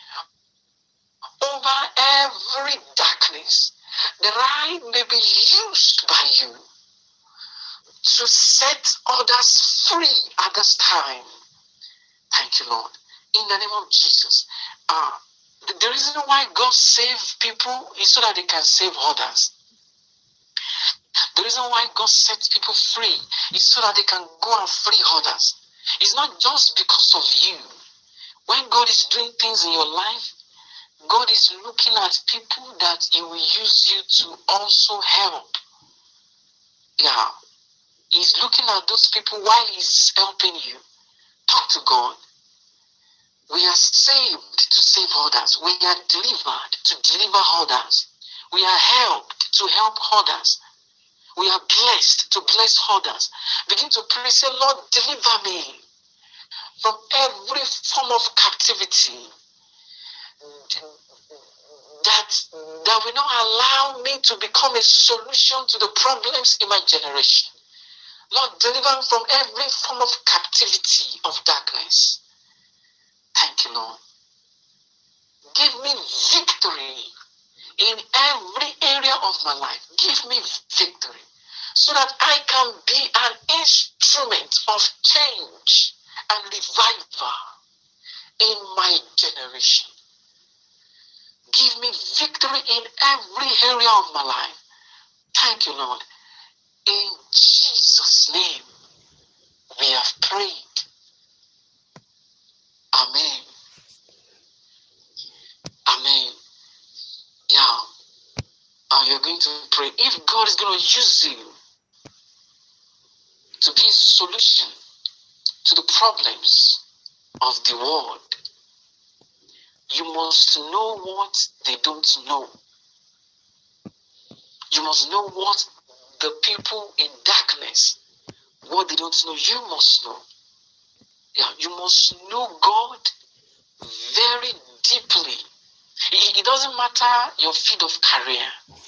over every darkness, that I may be used by you to set others free at this time. Thank you, Lord. In the name of Jesus. The reason why God saves people is so that they can save others. The reason why God sets people free is so that they can go and free others. It's not just because of you. When God is doing things in your life, God is looking at people that He will use you to also help. Yeah. He's looking at those people while He's helping you. Talk to God. We are saved to save others. We are delivered to deliver others. We are helped to help others. We are blessed to bless others. Begin to pray, say, Lord, deliver me from every form of captivity that will not allow me to become a solution to the problems in my generation. Lord, deliver me from every form of captivity of darkness. Thank you, Lord. Give me victory in every area of my life. Give me victory so that I can be an instrument of change and revival in my generation. Give me victory in every area of my life. Thank you, Lord. In Jesus' name, we have prayed. Amen. Amen. Yeah. And you're going to pray. If God is going to use you to be a solution to the problems of the world, you must know what they don't know. You must know what the people in darkness, what they don't know, you must know. Yeah, you must know God very deeply. It doesn't matter your field of career.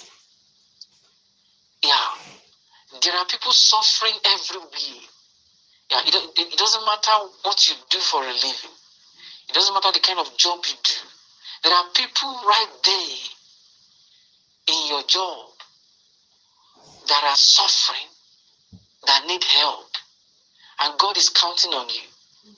Yeah, there are people suffering everywhere. Yeah, it doesn't matter what you do for a living. It doesn't matter the kind of job you do. There are people right there in your job that are suffering, that need help, and God is counting on you.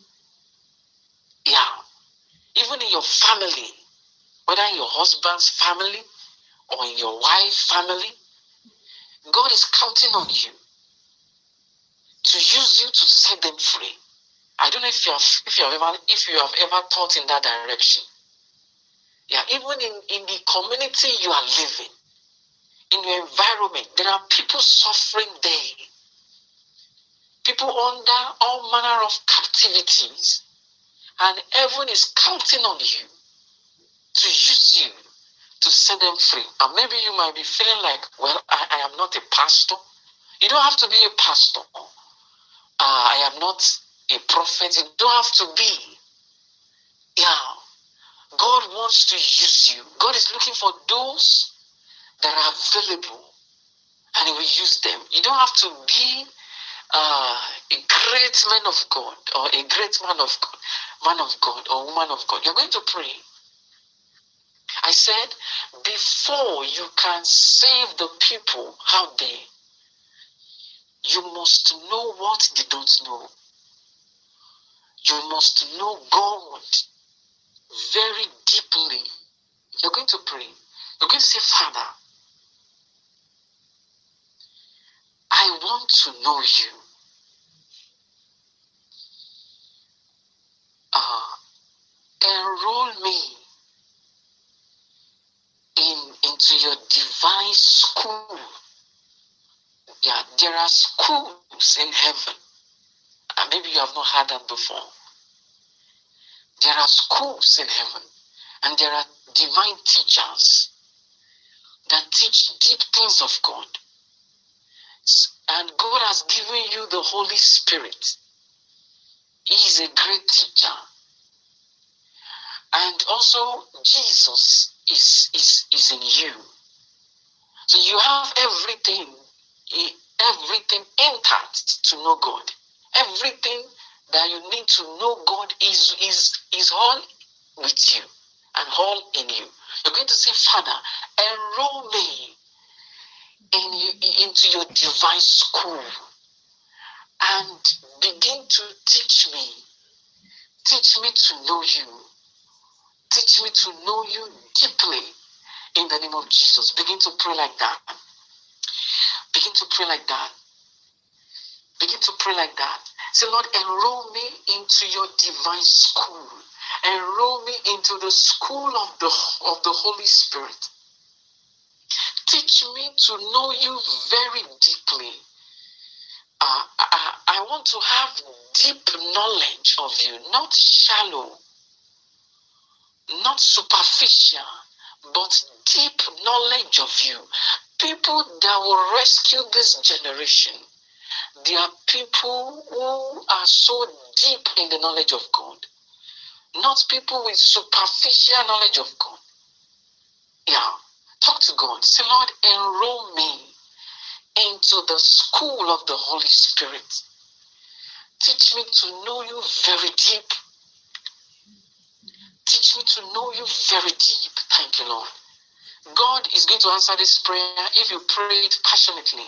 Yeah, even in your family, whether in your husband's family or in your wife's family, God is counting on you to use you to set them free. I don't know if you have ever thought in that direction. Yeah, even in the community you are living, in your environment, there are people suffering there. People under all manner of captivities, and heaven is counting on you to use you to set them free. And maybe you might be feeling like, well, I am not a pastor. You don't have to be a pastor. I am not a prophet. You don't have to be. Yeah. God wants to use you. God is looking for those that are available, and He will use them. You don't have to be a great man of God or a great man of God or woman of God. You're going to pray. I said, before you can save the people out there, you must know what they don't know. You must know God very deeply. You're going to pray. You're going to say, Father, I want to know you. Enroll me into your divine school. Yeah, there are schools in heaven. And maybe you have not heard that before. There are schools in heaven, and there are divine teachers that teach deep things of God. And God has given you the Holy Spirit. He is a great teacher. And also, Jesus is in you. So you have everything intact to know God. Everything that you need to know God is all with you and all in you. You're going to say, Father, enroll me into your divine school and begin to teach me. Teach me to know you. Teach me to know you deeply in the name of Jesus. Begin to pray like that. Begin to pray like that. Begin to pray like that. Say, Lord, enroll me into your divine school. Enroll me into the school of the Holy Spirit. Teach me to know you very deeply. I want to have deep knowledge of you, not shallow, not superficial, but deep knowledge of you. People that will rescue this generation. There are people who are so deep in the knowledge of God, not people with superficial knowledge of God. Yeah, talk to God. Say, Lord, enroll me into the school of the Holy Spirit. Teach me to know you very deep. Teach me to know you very deep. Thank you, Lord. God is going to answer this prayer if you pray it passionately.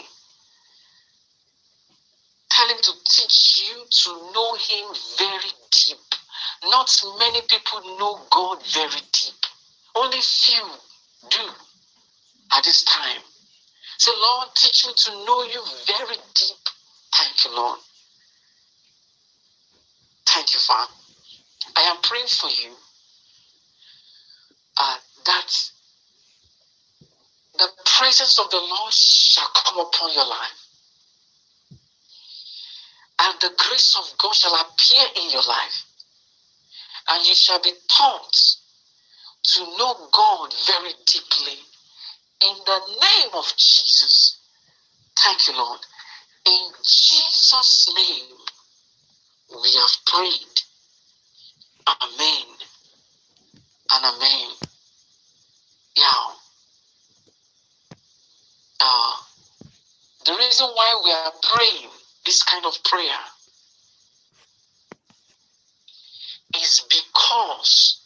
Tell him to teach you to know him very deep. Not many people know God very deep. Only few do at this time. Say, Lord, teach me to know you very deep. Thank you, Lord. Thank you, Father. I am praying for you that the presence of the Lord shall come upon your life, and the grace of God shall appear in your life, and you shall be taught to know God very deeply in the name of Jesus. Thank you, Lord. In Jesus' name, we have prayed. Amen and amen. Now, the reason why we are praying this kind of prayer is because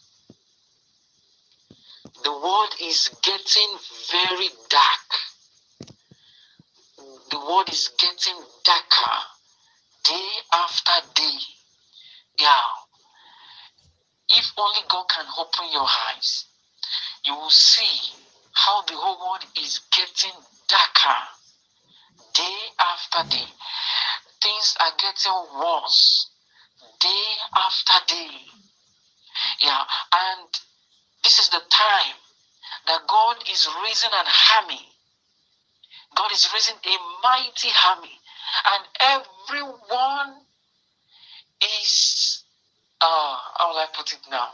the world is getting very dark. The world is getting darker day after day. Yeah. If only God can open your eyes, you will see how the whole world is getting darker day after day. Things are getting worse day after day. Yeah, and this is the time that God is raising an army. God is raising a mighty army, and everyone is, how will I put it now?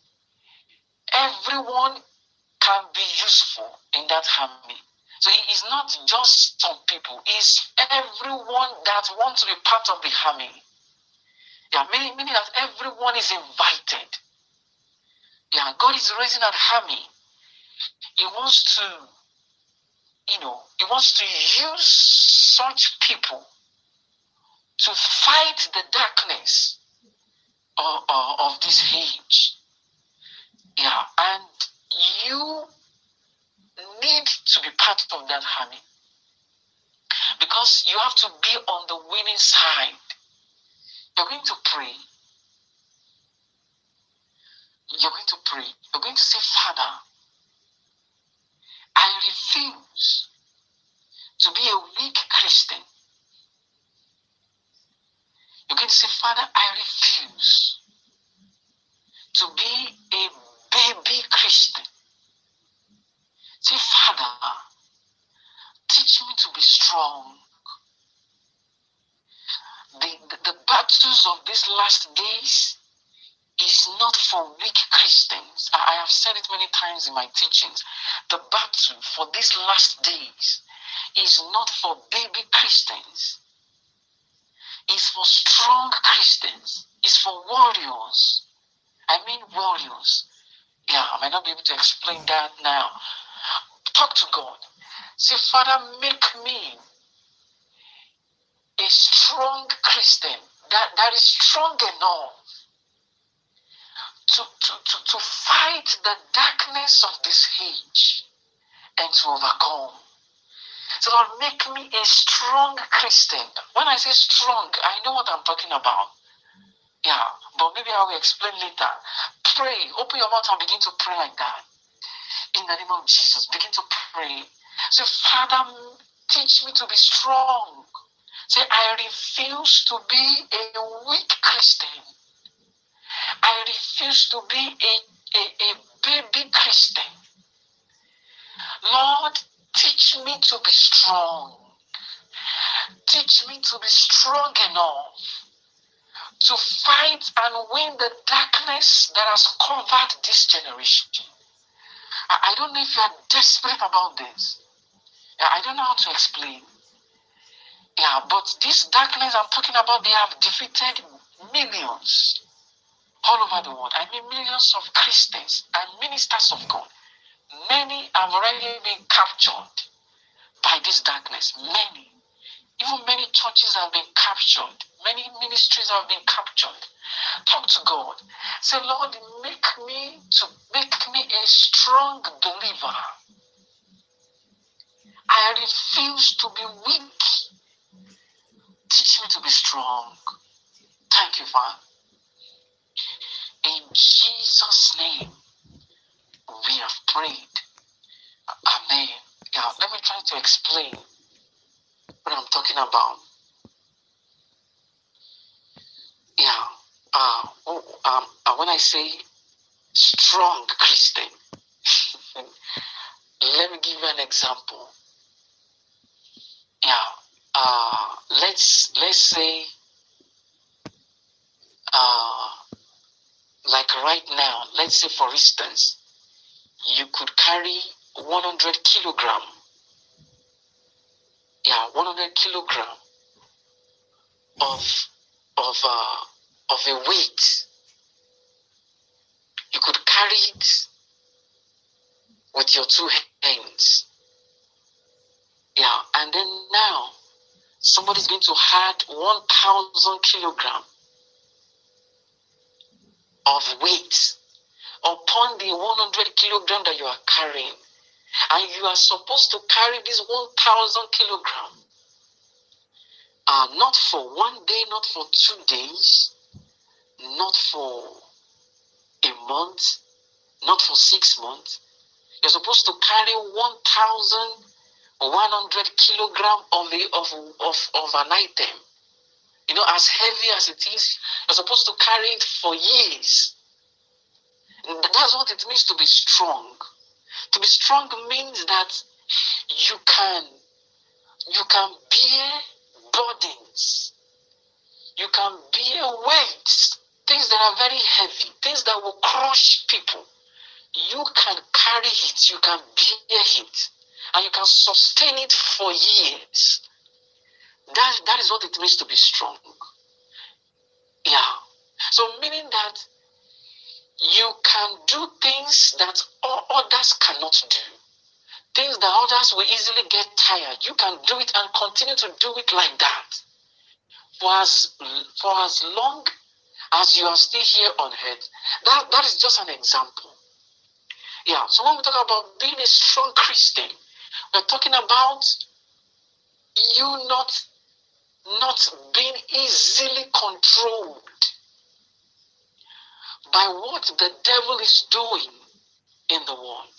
Everyone can be useful in that army. So it is not just some people, it's everyone that wants to be part of the army. Yeah, meaning that everyone is invited. Yeah, God is raising an army. He wants to, he wants to use such people to fight the darkness of this age. Yeah, and you need to be part of that army because you have to be on the winning side. You're going to pray. You're going to pray. You're going to say, Father, I refuse to be a weak Christian. You're going to say, Father, I refuse to be a baby Christian. Say, Father, teach me to be strong. The battles of these last days is not for weak Christians. I have said it many times in my teachings. The battle for these last days is not for baby Christians. It's for strong Christians. It's for warriors. I mean warriors. Yeah, I might not be able to explain that now. Talk to God. Say, Father, make me a strong Christian that is strong enough to fight the darkness of this age and to overcome. So Lord, make me a strong Christian. When I say strong, I know what I'm talking about. Yeah, but maybe I will explain later. Pray. Open your mouth and begin to pray like that. In the name of Jesus, begin to pray. Say, Father, teach me to be strong. Say, I refuse to be a weak Christian. I refuse to be a baby Christian. Lord, teach me to be strong. Teach me to be strong enough to fight and win the darkness that has covered this generation. I don't know if you are desperate about this. I don't know how to explain. Yeah, but this darkness I'm talking about, they have defeated millions all over the world. I mean, millions of Christians and ministers of God. Many have already been captured by this darkness. Many. Even many churches have been captured. Many ministries have been captured. Talk to God. Say, Lord, make me a strong believer. I refuse to be weak. Teach me to be strong. Thank you, Father. In Jesus' name, we have prayed. Amen. Yeah, let me try to explain what I'm talking about. Yeah. When I say strong Christian, let me give you an example. Yeah. Let's say like right now, let's say for instance, you could carry 100 kilogram. Yeah, 100 kilogram of a weight. You could carry it with your two hands. Yeah, and then now somebody's going to add 1,000 kilogram of weight upon the 100 kilogram that you are carrying, and you are supposed to carry this 1,000 kilogram. Not for one day, not for 2 days, not for a month, not for 6 months. You're supposed to carry 1,100 kilogram of an item. You know, as heavy as it is, you're supposed to carry it for years. And that's what it means to be strong. To be strong means that you can bear burdens. You can bear weights, things that are very heavy, things that will crush people. You can carry it, you can bear it, and you can sustain it for years. That is what it means to be strong. Yeah. So meaning that you can do things that others cannot do. Things that others will easily get tired. You can do it and continue to do it like that. For as long as you are still here on earth. That is just an example. Yeah, so when we talk about being a strong Christian, we're talking about you not being easily controlled by what the devil is doing in the world.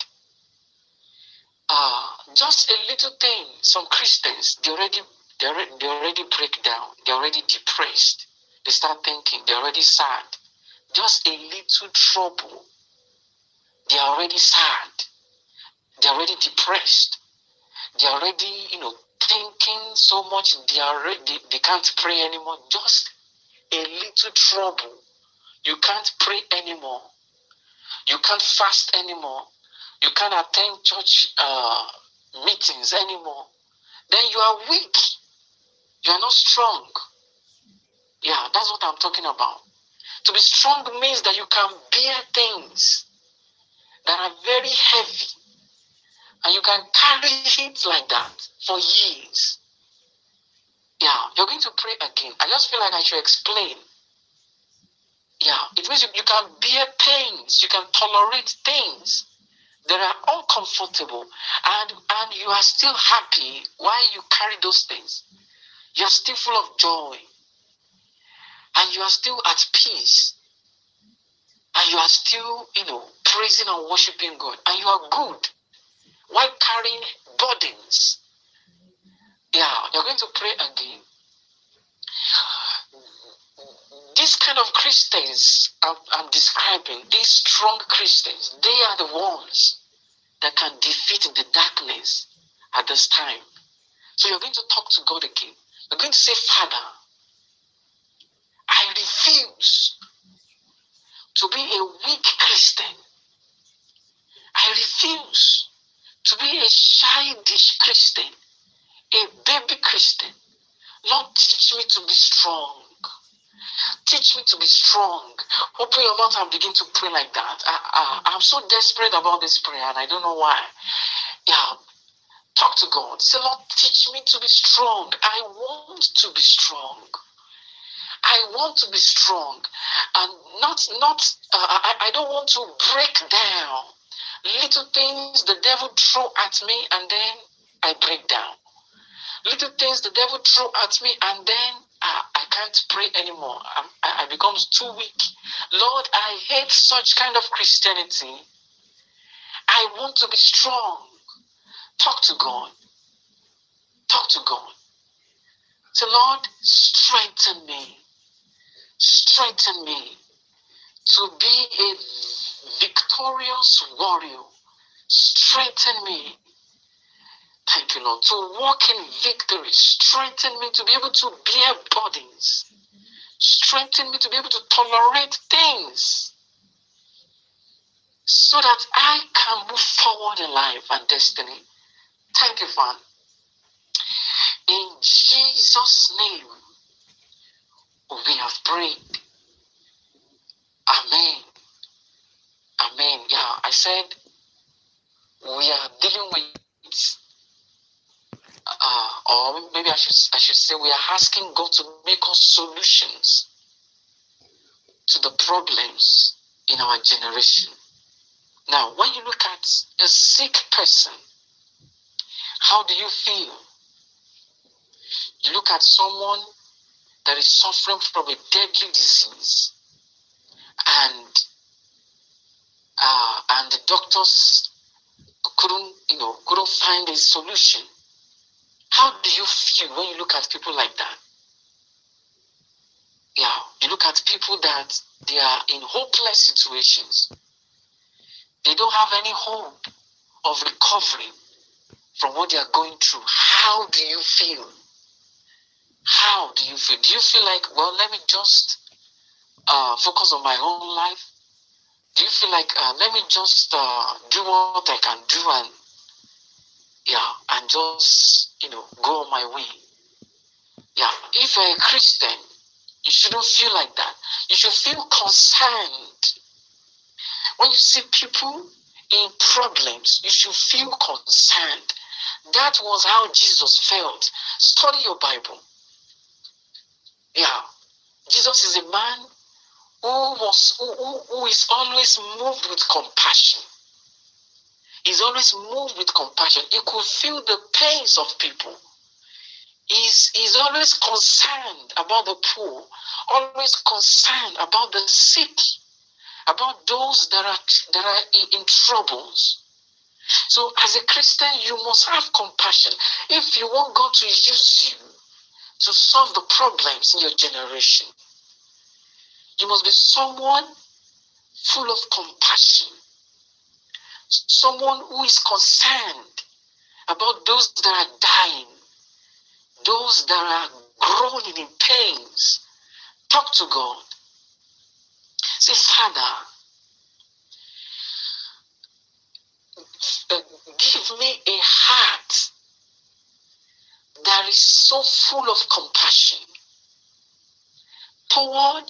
Just a little thing, some Christians, they already break down, they're already depressed. They start thinking, they're already sad. Just a little trouble, they're already sad. They're already depressed. They're already, thinking so much, they can't pray anymore. Just a little trouble. You can't pray anymore. You can't fast anymore. You can't attend church meetings anymore. Then you are weak. You are not strong. Yeah, that's what I'm talking about. To be strong means that you can bear things that are very heavy, and you can carry it like that for years. Yeah, you're going to pray again. I just feel like I should explain. Yeah, it means you can bear pains, you can tolerate things that are uncomfortable, and you are still happy while you carry those things. You're still full of joy. and you are still at peace, and you are still, praising and worshiping God, and you are good while carrying burdens, you're going to pray again. This kind of Christians I'm describing, these strong Christians, they are the ones that can defeat the darkness at this time. So you're going to talk to God again. You're going to say, Father, I refuse to be a weak Christian. I refuse to be a childish Christian, a baby Christian. Lord, teach me to be strong. Teach me to be strong. Open your mouth and begin to pray like that. I'm so desperate about this prayer, and I don't know why. Talk to God. Say, Lord, teach me to be strong. I want to be strong. I want to be strong, and I don't want to break down. Little things the devil throw at me, and then I break down. Little things the devil throw at me, and then I can't pray anymore. I become too weak. Lord, I hate such kind of Christianity. I want to be strong. Talk to God. Talk to God. Say, Lord, strengthen me. Strengthen me to be a victorious warrior. Strengthen me. Thank you, Lord. To walk in victory. Strengthen me to be able to bear burdens. Strengthen me to be able to tolerate things so that I can move forward in life and destiny. Thank you, Father. In Jesus' name, we have prayed. Amen. Amen. I said we are dealing with, or maybe I should say, we are asking God to make us solutions to the problems in our generation. Now, when you look at a sick person, how do you feel? You look at someone that is suffering from a deadly disease, and the doctors couldn't find a solution. How do you feel when you look at people like that? You look at people that they are in hopeless situations. They don't have any hope of recovery from what they are going through. How do you feel? How do you feel? Do you feel like, well, let me just focus on my own life? Do you feel like, let me just do what I can do and just, go on my way? If you're a Christian, you shouldn't feel like that. You should feel concerned. When you see people in problems, you should feel concerned. That was how Jesus felt. Study your Bible. Jesus is a man who is always moved with compassion. He's always moved with compassion. He could feel the pains of people. He's always concerned about the poor, always concerned about the sick, about those that are in troubles. So as a Christian, you must have compassion. If you want God to use you to solve the problems in your generation, you must be someone full of compassion, someone who is concerned about those that are dying, those that are groaning in pains. Talk to God. Say, Father, give me a heart that is so full of compassion toward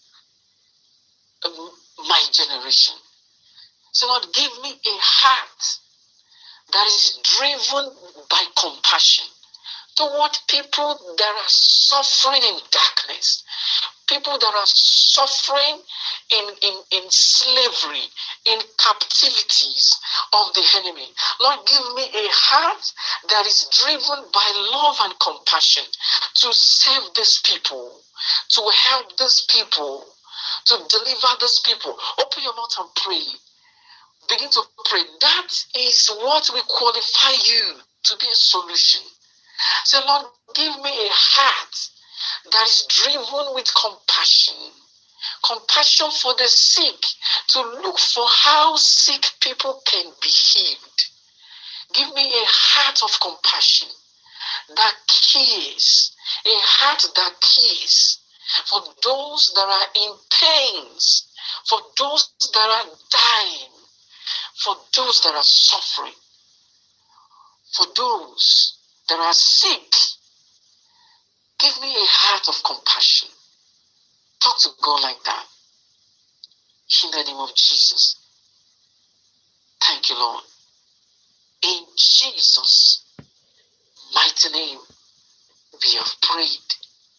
my generation. So Lord, give me a heart that is driven by compassion toward people that are suffering in darkness, people that are suffering in slavery, in captivities of the enemy. Lord, give me a heart that is driven by love and compassion to save these people, to help these people, to deliver these people. Open your mouth and pray. Begin to pray. That is what will qualify you to be a solution. Say, Lord, give me a heart that is driven with compassion. Compassion for the sick, to look for how sick people can be healed. Give me a heart of compassion that cares, a heart that cares for those that are in pains, for those that are dying, for those that are suffering, for those that are sick. Give me a heart of compassion. Talk to God like that. In the name of Jesus. Thank you, Lord. In Jesus' mighty name, we have prayed.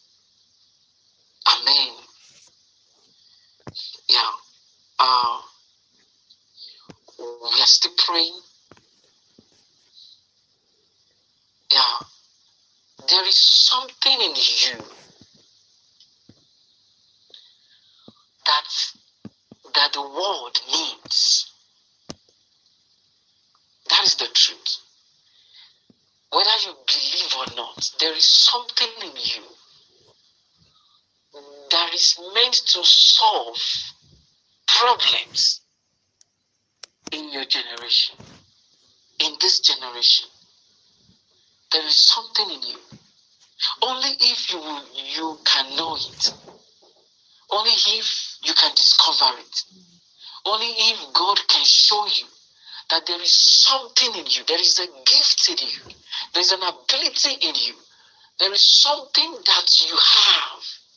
Amen. Yeah. We are still praying. Yeah. There is something in you that the world needs. That is the truth. Whether you believe or not, there is something in you that is meant to solve problems in your generation, in this generation. There is something in you. Only if you can know it. Only if you can discover it. Only if God can show you that there is something in you. There is a gift in you. There is an ability in you. There is something that you have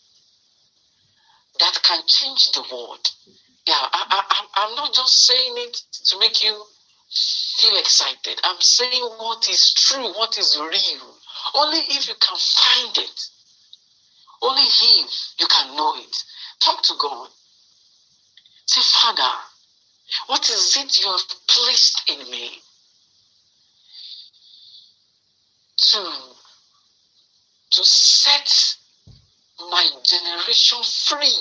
that can change the world. Yeah, I'm not just saying it to make you feel excited. I'm saying what is true, what is real. Only if you can find it. Only if you can know it. Talk to God. Say, Father, what is it you have placed in me to set my generation free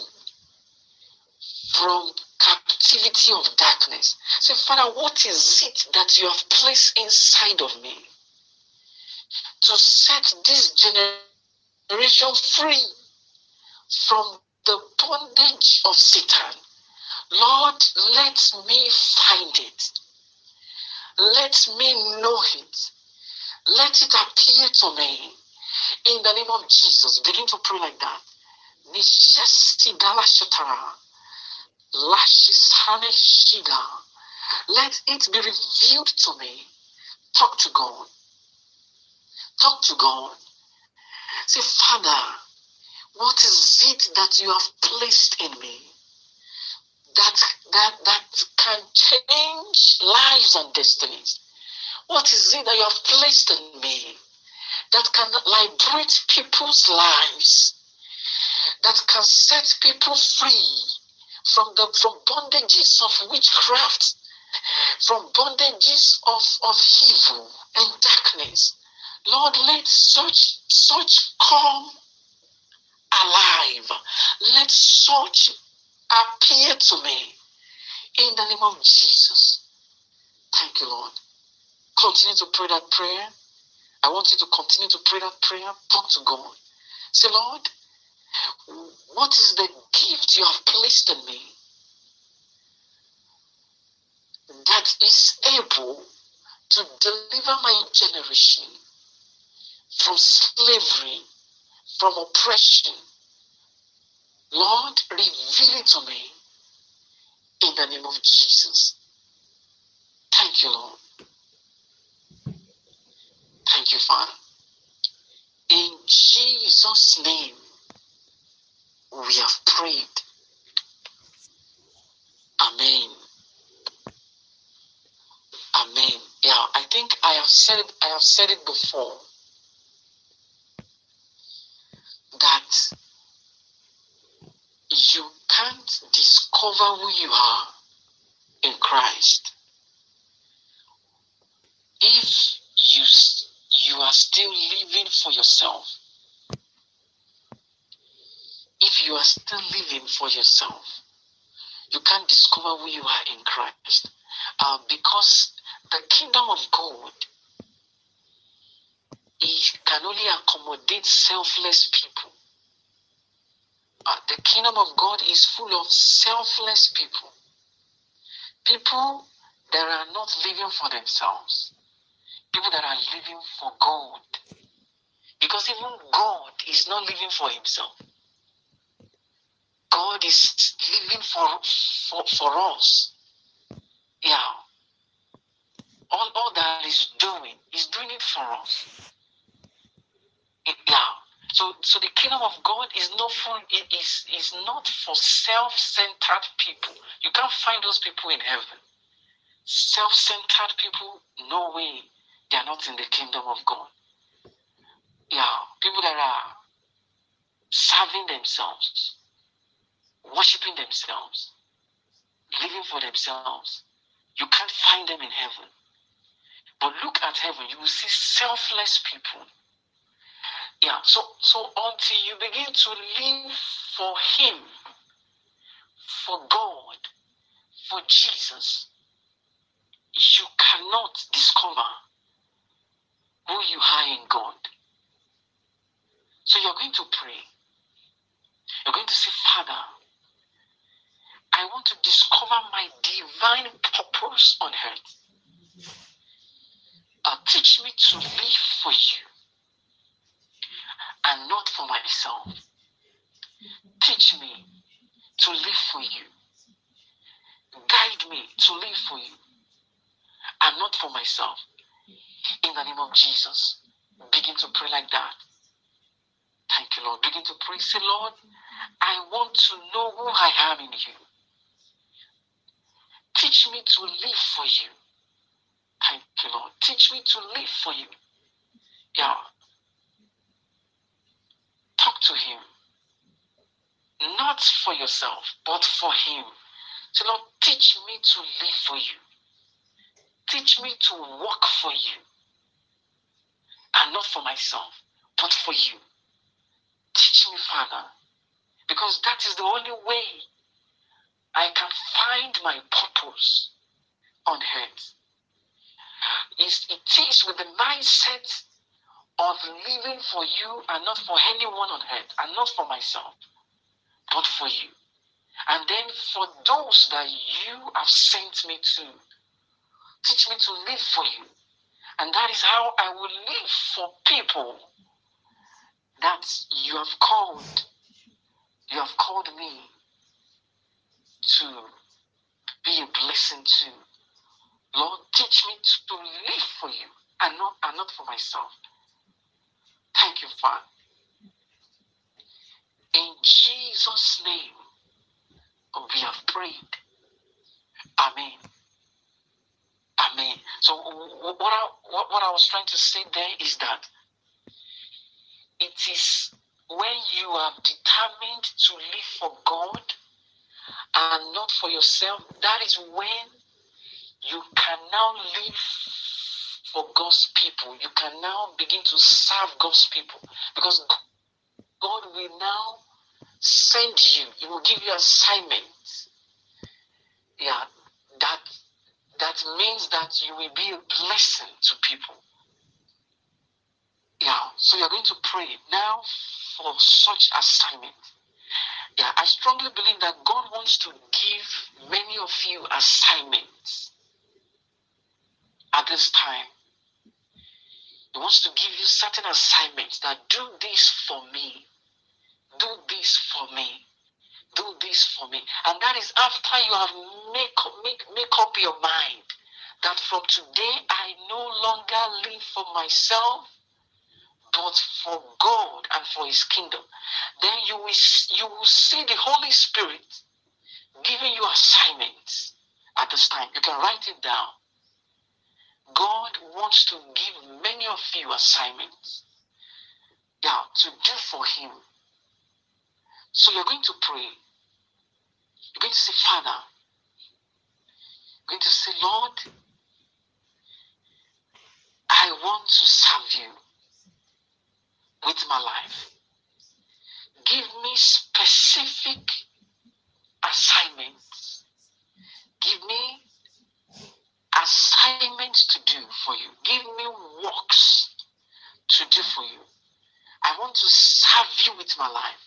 from captivity of darkness? Say, Father, what is it that you have placed inside of me to set this generation free from the bondage of Satan? Lord, let me find it. Let me know it. Let it appear to me. In the name of Jesus, begin to pray like that. Let it be revealed to me. Talk to God. Talk to God. Say, Father, what is it that you have placed in me that can change lives and destinies? What is it that you have placed in me that can liberate people's lives, that can set people free from bondages of witchcraft, from bondages of evil and darkness? Lord, let such come alive. Let such appear to me in the name of Jesus. Thank you, Lord. Continue to pray that prayer. I want you to continue to pray that prayer. Talk to God. Say, Lord, what is the gift you have placed in me that is able to deliver my generation from slavery, from oppression? Lord, reveal it to me in the name of Jesus. Thank you, Lord. Thank you, Father. In Jesus' name, we have prayed. Amen. Amen. Yeah, I think I have said it before that you can't discover who you are in Christ if you are still living for yourself. If you are still living for yourself, you can't discover who you are in Christ. Because the kingdom of God, it can only accommodate selfless people. The kingdom of God is full of selfless people. People that are not living for themselves. People that are living for God. Because even God is not living for himself. God is living for us. Yeah. All that he's doing it for us. Yeah. So the kingdom of God is not for self-centered people. You can't find those people in heaven. Self-centered people, no way. They are not in the kingdom of God. Yeah. People that are serving themselves, worshiping themselves, living for themselves. You can't find them in heaven. But look at heaven, you will see selfless people. Yeah, so until you begin to live for him, for God, for Jesus, you cannot discover who you are in God. So you're going to pray. You're going to say, Father, I want to discover my divine purpose on earth. Teach me to live for you and not for myself. Teach me to live for you. Guide me to live for you and not for myself. In the name of Jesus, begin to pray like that. Thank you, Lord. Begin to pray. Say, Lord, I want to know who I am in you. Teach me to live for you. Thank you, Lord. Teach me to live for you. Yeah. Talk to him. Not for yourself, but for him. Say, Lord, teach me to live for you. Teach me to work for you. And not for myself, but for you. Teach me, Father. Because that is the only way I can find my purpose on earth. It is with the mindset of living for you and not for anyone on earth, and not for myself, but for you. And then for those that you have sent me to, teach me to live for you. And that is how I will live for people that you have called. You have called me to be a blessing to. Lord, teach me to live for you and not for myself. Thank you, Father. In Jesus' name, we have prayed. Amen. Amen. So what I was trying to say there is that it is when you are determined to live for God and not for yourself, that is when you can now live for God's people. You can now begin to serve God's people, because God will now send you. He will give you assignments. Yeah, that means that you will be a blessing to people. Yeah, so you're going to pray now for such assignment. Yeah, I strongly believe that God wants to give many of you assignments at this time. He wants to give you certain assignments that do this for me, do this for me, do this for me. And that is after you have make up your mind that from today I no longer live for myself, but for God and for his kingdom. Then you will see the Holy Spirit giving you assignments at this time. You can write it down. God wants to give many of you assignments, yeah, to do for him. So you're going to pray. You're going to say, Father, you're going to say, Lord, I want to serve you with my life. Give me specific assignments. Give me assignments to do for you. Give me works to do for you. I want to serve you with my life.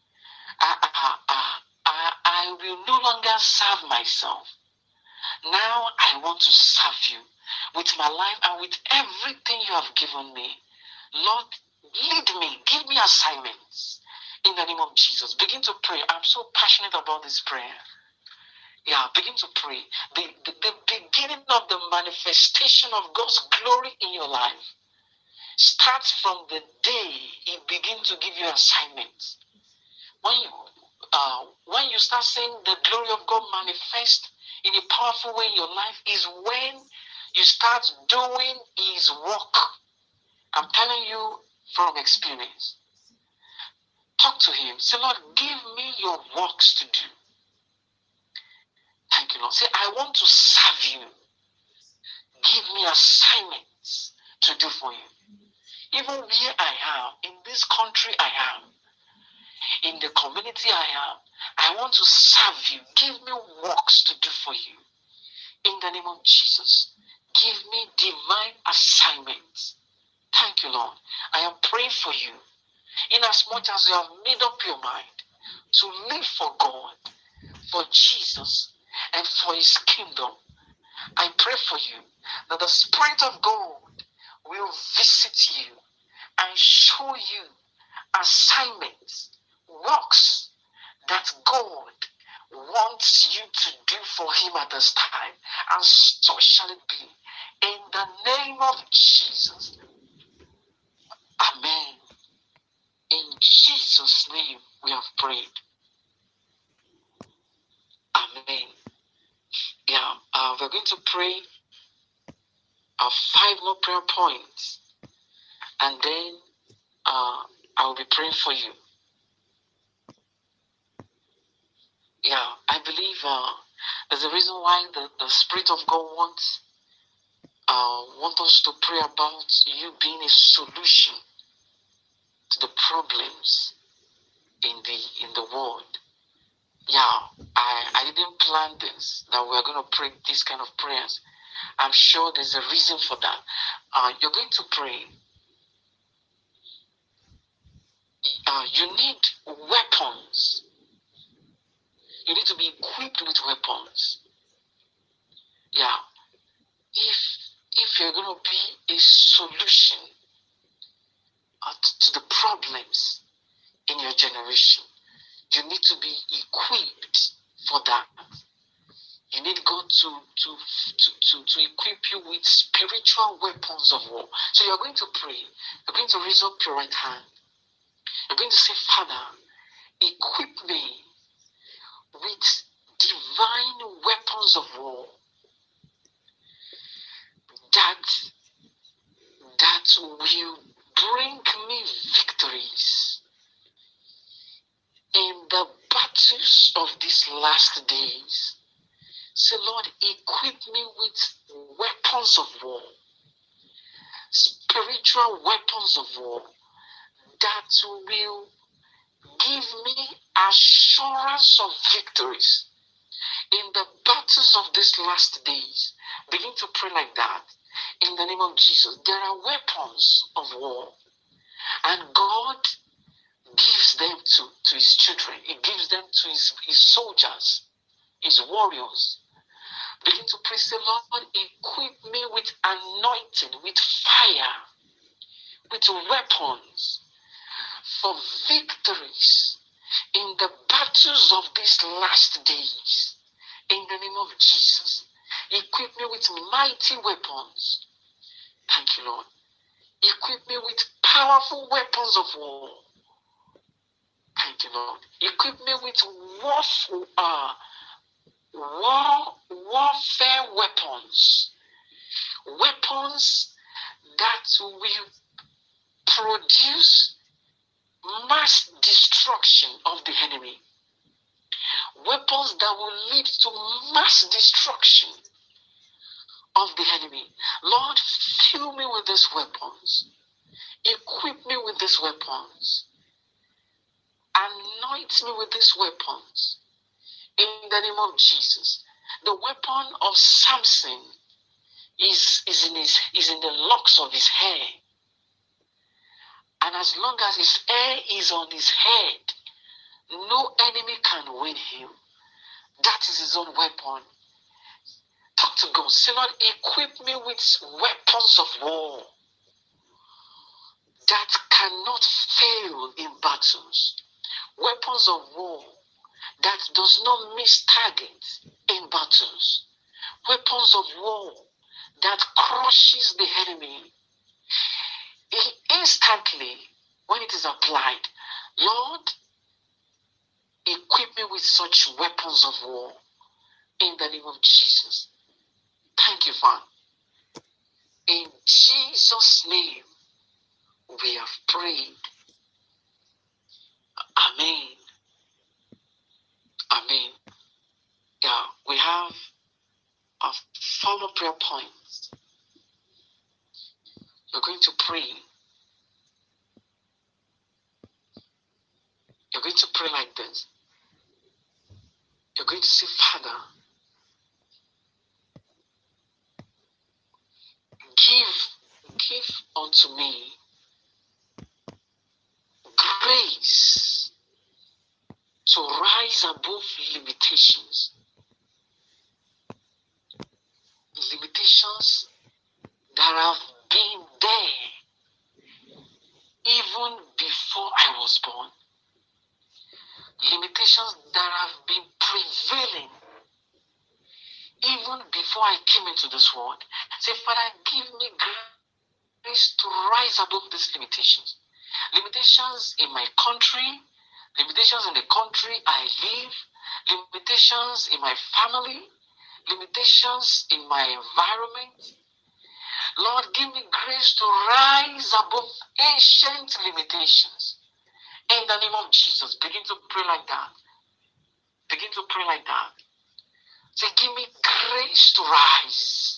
I will no longer serve myself. Now I want to serve you with my life and with everything you have given me. Lord, lead me. Give me assignments in the name of Jesus. Begin to pray. I'm so passionate about this prayer. Yeah, begin to pray. The beginning of the manifestation of God's glory in your life starts from the day He begins to give you assignments. When you start seeing the glory of God manifest in a powerful way in your life is when you start doing His work. I'm telling you from experience. Talk to Him. Say, Lord, give me your works to do. Thank you, Lord. Say, I want to serve you. Give me assignments to do for you. Even where I am, in this country I am, in the community I am, I want to serve you. Give me works to do for you. In the name of Jesus, give me divine assignments. Thank you, Lord. I am praying for you. In as much as you have made up your mind to live for God, for Jesus, and for His kingdom, I pray for you that the Spirit of God will visit you and show you assignments, works that God wants you to do for Him at this time. And so shall it be. In the name of Jesus. Amen. In Jesus' name we have prayed. Amen. Yeah, we're going to pray 5 more prayer points. And then I'll be praying for you. Yeah, I believe there's a reason why the Spirit of God wants us to pray about you being a solution to the problems in the world. Yeah, I didn't plan this, that we're going to pray these kind of prayers. I'm sure there's a reason for that. You're going to pray. You need weapons. You need to be equipped with weapons. Yeah. If you're going to be a solution to the problems in your generation, you need to be equipped for that. You need God to equip you with spiritual weapons of war. So you're going to pray. You're going to raise up your right hand. You're going to say, Father, equip me with divine weapons of war that will bring me victories in the battles of these last days. Say, Lord, equip me with weapons of war, spiritual weapons of war that will give me assurance of victories in the battles of these last days. Begin to pray like that. In the name of Jesus, there are weapons of war, and God gives them to His children. He gives them to His soldiers, His warriors. Begin to pray, say, Lord, equip me with anointing, with fire, with weapons for victories in the battles of these last days. In the name of Jesus, equip me with mighty weapons. Thank you, Lord. Equip me with powerful weapons of war. Thank you, Lord. Equip me with warfare weapons. Weapons that will produce mass destruction of the enemy. weapons that will lead to mass destruction of the enemy. Lord, fill me with these weapons. Equip me with these weapons. Anoint me with these weapons. In the name of Jesus. The weapon of Samson is in the locks of his hair. And as long as his hair is on his head, no enemy can win him. That is his own weapon. Talk to God. Say, Lord, equip me with weapons of war that cannot fail in battles. Weapons of war that does not miss targets in battles. Weapons of war that crushes the enemy instantly when it is applied. Lord, equip me with such weapons of war in the name of Jesus. Thank you, Father. In Jesus' name, we have prayed. Amen. Amen. Yeah, we have a follow prayer points. You're going to pray. You're going to pray like this. You're going to say, Father, give unto me grace to rise above limitations. Limitations that have been there even before I was born. Limitations that have been prevailing even before I came into this world. Say, Father, give me grace to rise above these limitations. Limitations in my country, limitations in the country I live, limitations in my family, limitations in my environment. Lord, give me grace to rise above ancient limitations. In the name of Jesus, begin to pray like that. Begin to pray like that. Say, give me grace to rise.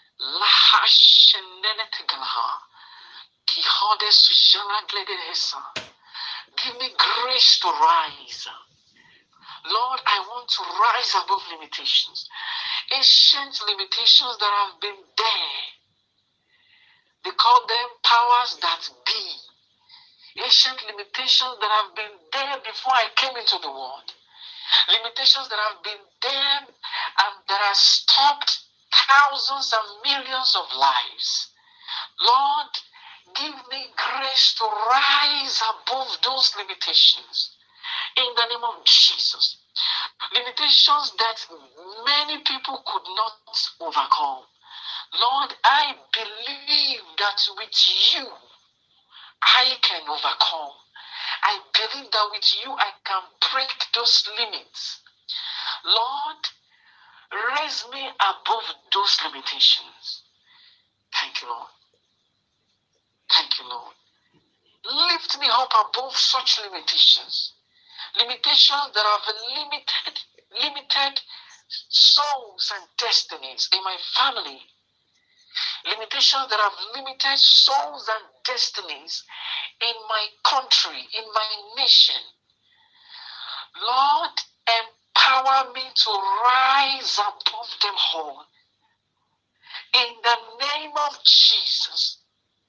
Give me grace to rise. Lord, I want to rise above limitations. Ancient limitations that have been there. They call them powers that be. Ancient limitations that have been there before I came into the world. Limitations that have been there and that have stopped thousands and millions of lives. Lord, give me grace to rise above those limitations in the name of Jesus. Limitations that many people could not overcome. Lord, I believe that with you I can overcome. I believe that with you I can break those limits. Lord, raise me above those limitations. Thank you, Lord. Thank you, Lord. Lift me up above such limitations. Limitations that have limited souls and destinies in my family. Limitations that have limited souls and destinies in my country, in my nation. Lord, empower me to rise above them all. In the name of Jesus.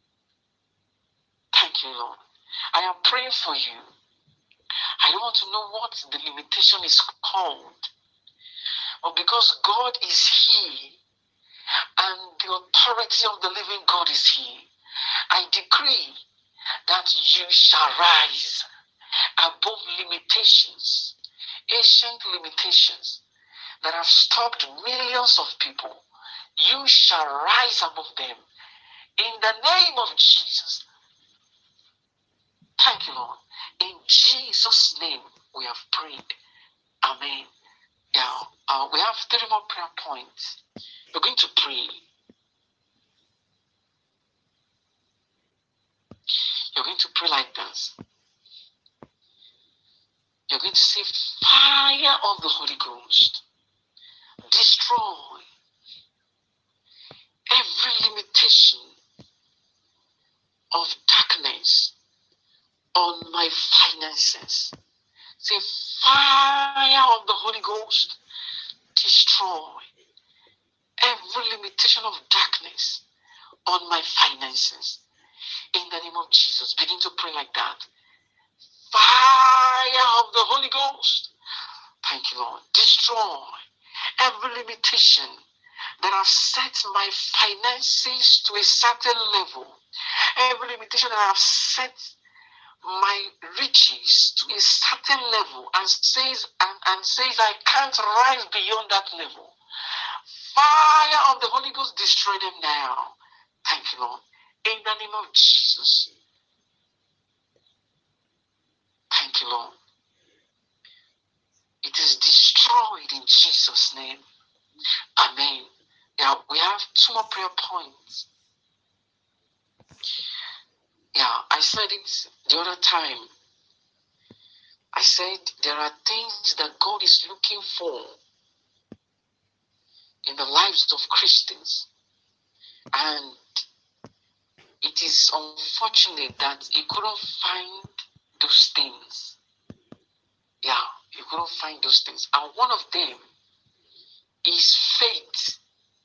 Thank you, Lord. I am praying for you. I don't want to know what the limitation is called. But because God is here and the authority of the living God is here, I decree that you shall rise above limitations, ancient limitations that have stopped millions of people. You shall rise above them in the name of Jesus. Thank you, Lord. In Jesus' name we have prayed. Amen. Yeah, we have 3 more prayer points. We're going to pray. You're going to pray like this. You're going to say, fire of the Holy Ghost, destroy every limitation of darkness on my finances. Say, fire of the Holy Ghost, destroy every limitation of darkness on my finances. In the name of Jesus, begin to pray like that. Fire of the Holy Ghost. Thank you, Lord. Destroy every limitation that have set my finances to a certain level. Every limitation that have set my riches to a certain level and says I can't rise beyond that level. Fire of the Holy Ghost, destroy them now. Thank you, Lord. In the name of Jesus. Thank you, Lord. It is destroyed in Jesus' name. Amen. Yeah, we have two more prayer points. Yeah, I said it the other time. I said there are things that God is looking for in the lives of Christians. And it is unfortunate that he couldn't find those things. Yeah, he couldn't find those things. And one of them is faith.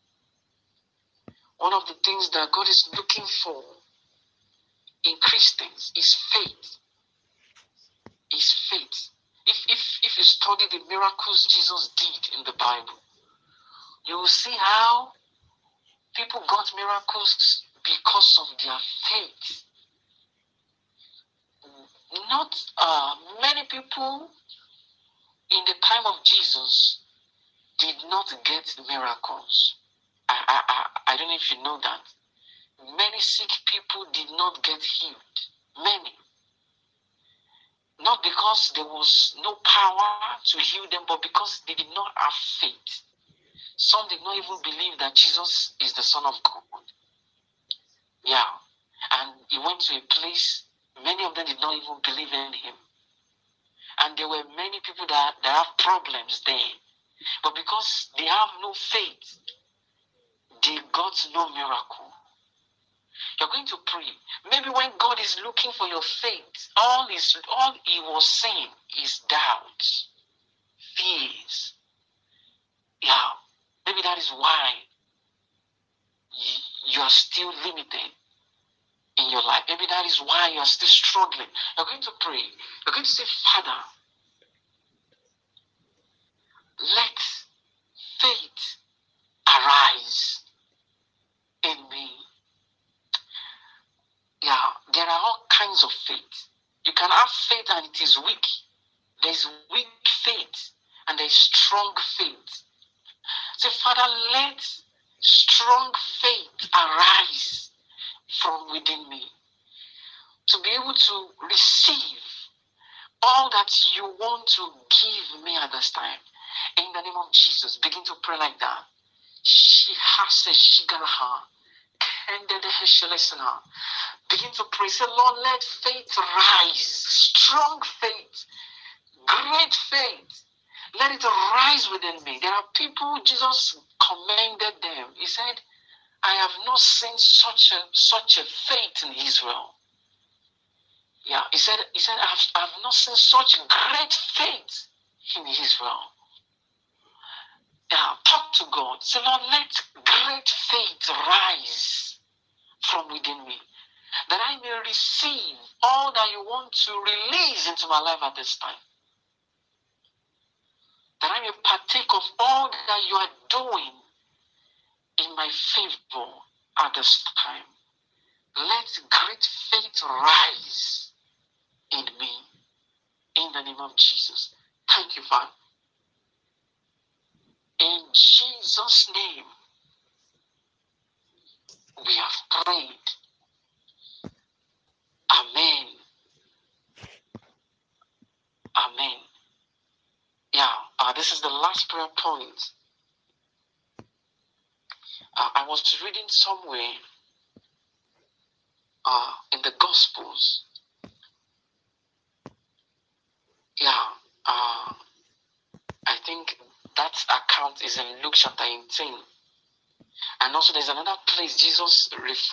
One of the things that God is looking for in Christians is faith. Is faith. If you study the miracles Jesus did in the Bible, you will see how people got miracles because of their faith. Not many people in the time of Jesus did not get miracles. I don't know if you know that. Many sick people did not get healed. Many. Not because there was no power to heal them, but because they did not have faith. Some did not even believe that Jesus is the Son of God. Yeah. And he went to a place, many of them did not even believe in him. And there were many people that have problems there. But because they have no faith, they got no miracle. You're going to pray. Maybe when God is looking for your faith, all he was saying is doubts, fears. Yeah. Maybe that is why you are still limited in your life. Maybe that is why you are still struggling. You're going to pray. You're going to say, Father, let faith arise in me. Yeah, there are all kinds of faith. You can have faith and it is weak. There's weak faith and there's strong faith. Say, Father, let strong faith arise from within me to be able to receive all that you want to give me at this time. In the name of Jesus, begin to pray like that. She has a shigaraha. Begin to pray. Say, Lord, let faith rise. Strong faith. Great faith. Let it rise within me. There are people, Jesus commended them. He said, I have not seen such a faith in Israel. Yeah, he said, I've not seen such great faith in Israel. Yeah, talk to God. Say, Lord, let great faith rise from within me, that I may receive all that you want to release into my life at this time. That I may partake of all that you are doing in my favor at this time. Let great faith rise in me, in the name of Jesus. Thank you, Father. In Jesus' name, we have prayed. Amen. Amen. Yeah, this is the last prayer point. I was reading somewhere in the Gospels. Yeah, is in Luke chapter 18. And also there's another place Jesus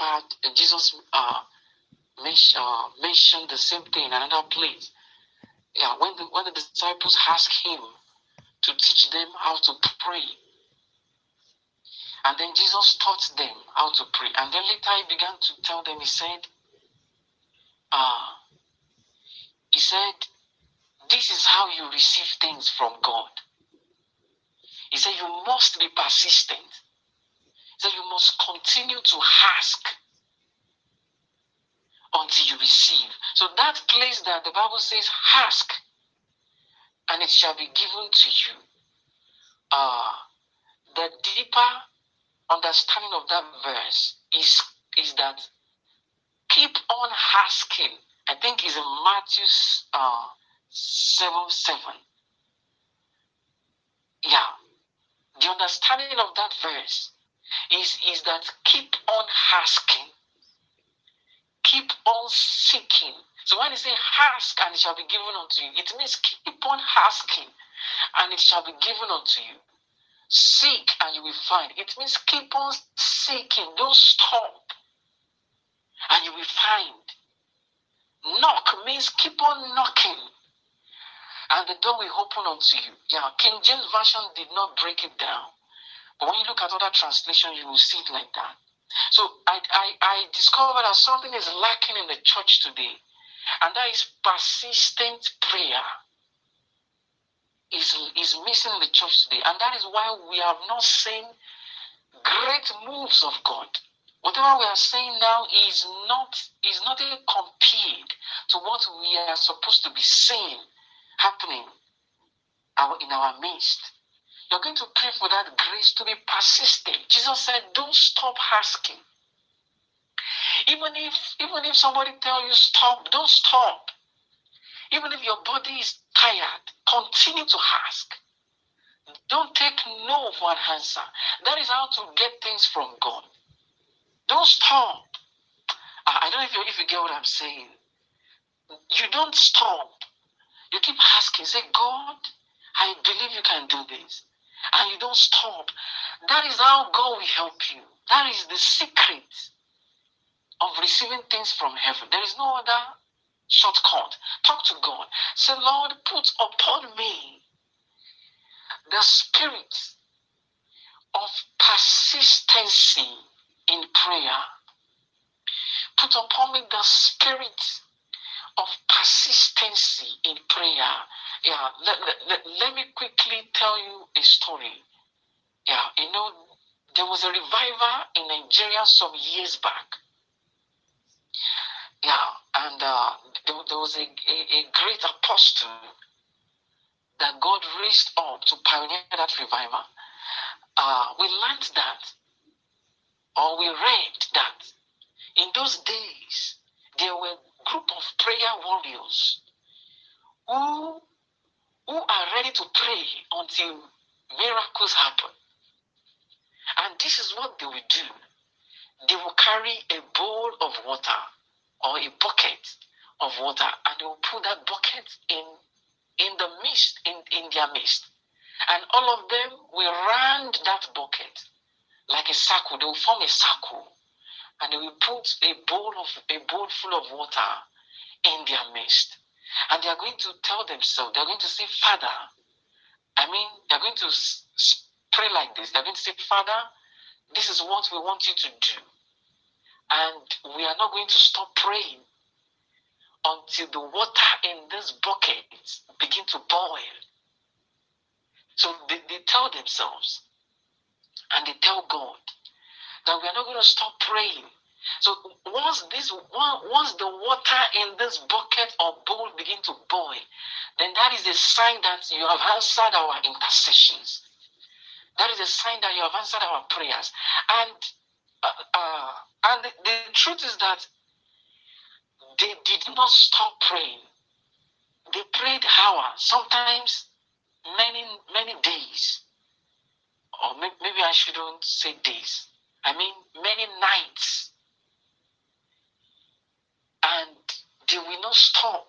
mentioned the same thing in another place. Yeah, when the disciples asked him to teach them how to pray. And then Jesus taught them how to pray. And then later he began to tell them, he said, this is how you receive things from God. He said, you must be persistent. He said, you must continue to ask until you receive. So that place that the Bible says, ask, and it shall be given to you. The deeper understanding of that verse is that keep on asking. I think it's in Matthew 7:7. Yeah. The understanding of that verse is that keep on asking. Keep on seeking. So when they say ask and it shall be given unto you, it means keep on asking and it shall be given unto you. Seek and you will find. It means keep on seeking. Don't stop and you will find. Knock means keep on knocking and the door will open unto you. Yeah, King James Version did not break it down. But when you look at other translations, you will see it like that. So I discovered that something is lacking in the church today, and that is persistent prayer is missing in the church today. And that is why we have not seen great moves of God. Whatever we are saying now is not compared to what we are supposed to be seeing happening in our midst. You're going to pray for that grace to be persistent. Jesus said, don't stop asking. Even if somebody tells you stop, don't stop. Even if your body is tired, continue to ask. Don't take no for an answer. That is how to get things from God. Don't stop. I don't know if you get what I'm saying. You don't stop. You keep asking. Say, God, I believe you can do this. And you don't stop. That is how God will help you. That is the secret of receiving things from heaven. There is no other shortcut. Talk to God. Say, Lord, put upon me the spirit of persistency in prayer. Put upon me the spirit of persistency in prayer. Yeah, let me quickly tell you a story. Yeah, there was a revival in Nigeria some years back. Yeah, and there was a great apostle that God raised up to pioneer that revival. We learned that, or we read that, in those days, there were a group of prayer warriors who are ready to pray until miracles happen. And this is what they will do. They will carry a bowl of water or a bucket of water, and they will put that bucket in the midst, in their midst. And all of them will round that bucket like a circle. They will form a circle, and they will put a bowl full of water in their midst. And they are going to tell themselves, they are going to say, Father, they are going to pray like this. They are going to say, Father, this is what we want you to do. And we are not going to stop praying until the water in this bucket begin to boil. So they tell themselves and they tell God that we are not going to stop praying. So once the water in this bucket or bowl begin to boil, then that is a sign that you have answered our intercessions. That is a sign that you have answered our prayers. And the truth is that they did not stop praying. They prayed hours, sometimes many days. Or maybe I shouldn't say days. Many nights. And they will not stop.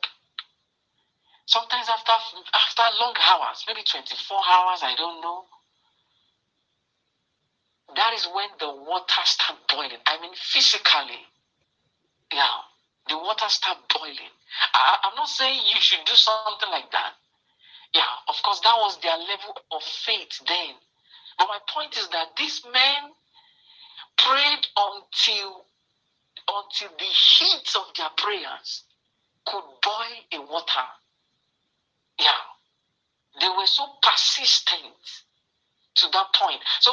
Sometimes after long hours, maybe 24 hours, I don't know. that is when the water start boiling. I mean, physically, yeah, the water start boiling. I'm not saying you should do something like that. Yeah, of course, that was their level of faith then. But my point is that these men prayed until the heat of their prayers could boil a water. Yeah, they were so persistent to that point. So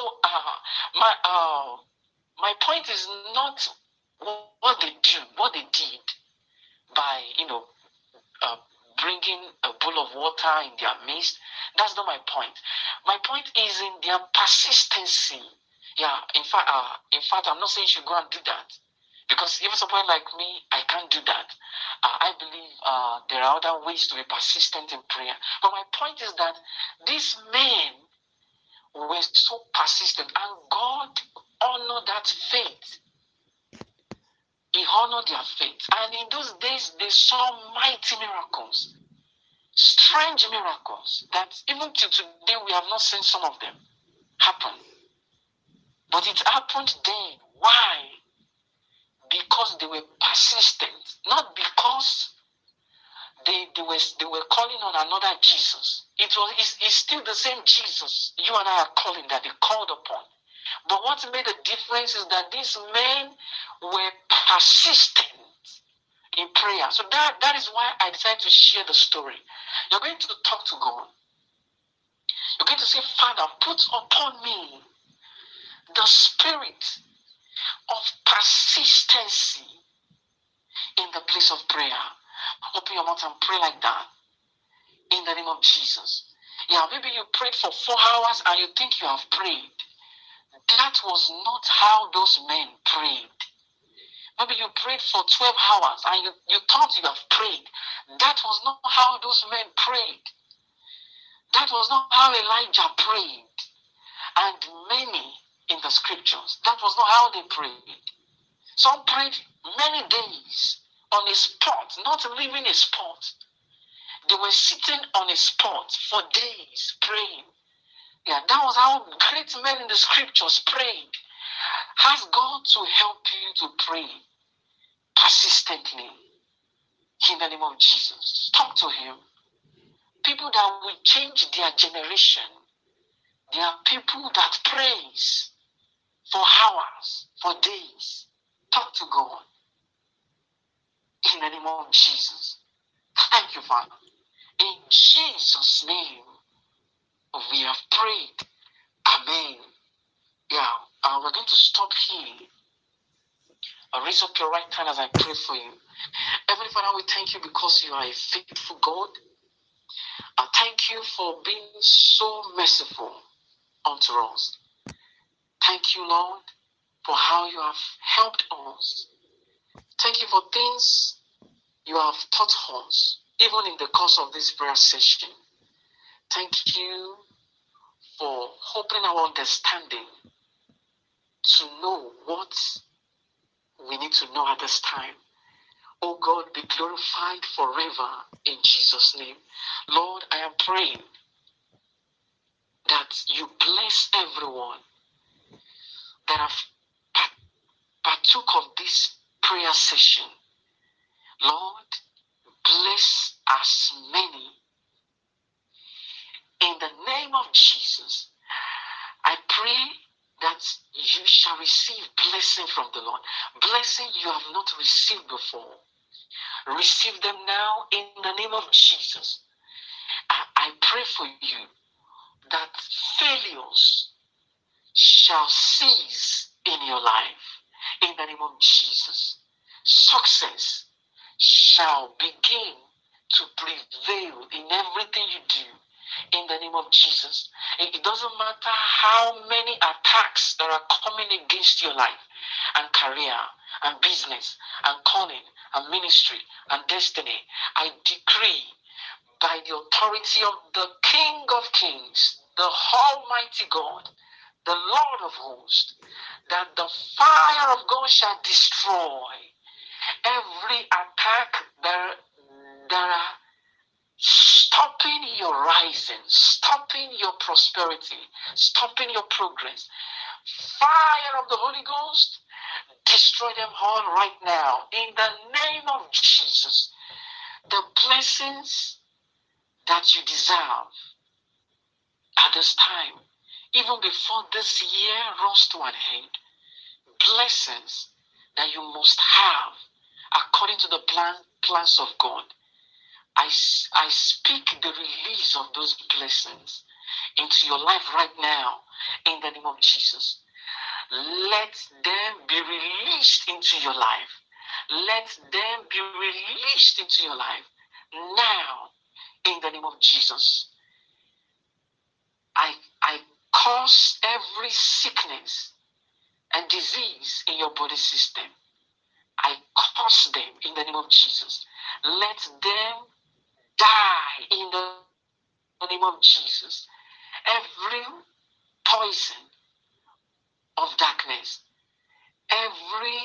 my point is not what they did by uh, bringing a bowl of water in their midst. That's not my point. My point is in their persistency. Yeah, in fact, I'm not saying you should go and do that, because even someone like me, I can't do that. I believe there are other ways to be persistent in prayer. But my point is that these men were so persistent, and God honored that faith. He honored their faith. And in those days, they saw mighty miracles, strange miracles that even to today we have not seen some of them happen. But it happened then. Why? Because they were persistent, not because they were calling on another Jesus. It's still the same Jesus you and I are calling, that they called upon. But what made the difference is that these men were persistent in prayer. So that is why I decided to share the story. You're going to talk to God. You're going to say, Father, put upon me the spirit of persistency in the place of prayer. Open your mouth and pray like that in the name of Jesus. Yeah, maybe you prayed for 4 hours and you think you have prayed. That was not how those men prayed. Maybe you prayed for 12 hours and you thought you have prayed. That was not how those men prayed. That was not how Elijah prayed. And many in the scriptures, that was not how they prayed. Some prayed many days on a spot, not leaving a spot. They were sitting on a spot for days praying. Yeah, that was how great men in the scriptures prayed. Ask God to help you to pray persistently in the name of Jesus. Talk to Him. People that will change their generation. There are people that praise for hours, for days. Talk to God in the name of Jesus. Thank you, Father. In Jesus' name, we have prayed. Amen. Yeah, we're going to stop here. Raise up your right hand as I pray for you. Heavenly Father, we thank you because you are a faithful God. I thank you for being so merciful unto us. Thank you, Lord, for how you have helped us. Thank you for things you have taught us, even in the course of this prayer session. Thank you for opening our understanding to know what we need to know at this time. Oh God, be glorified forever in Jesus' name. Lord, I am praying that you bless everyone that have partook of this prayer session. Lord, bless as many. In the name of Jesus, I pray that you shall receive blessing from the Lord. Blessing you have not received before. Receive them now in the name of Jesus. I pray for you that failures shall cease in your life in the name of Jesus. Success shall begin to prevail in everything you do in the name of Jesus. It doesn't matter how many attacks that are coming against your life and career and business and calling and ministry and destiny. I decree by the authority of the King of Kings, the Almighty God, the Lord of hosts, that the fire of God shall destroy every attack that are stopping your rising, stopping your prosperity, stopping your progress. Fire of the Holy Ghost, destroy them all right now. In the name of Jesus, the blessings that you deserve at this time, even before this year runs to an end, blessings that you must have according to the plans of God. I speak the release of those blessings into your life right now in the name of Jesus. Let them be released into your life. Let them be released into your life now in the name of Jesus. I cause every sickness and disease in your body system. I curse them in the name of Jesus. Let them die in the name of Jesus. Every poison of darkness, every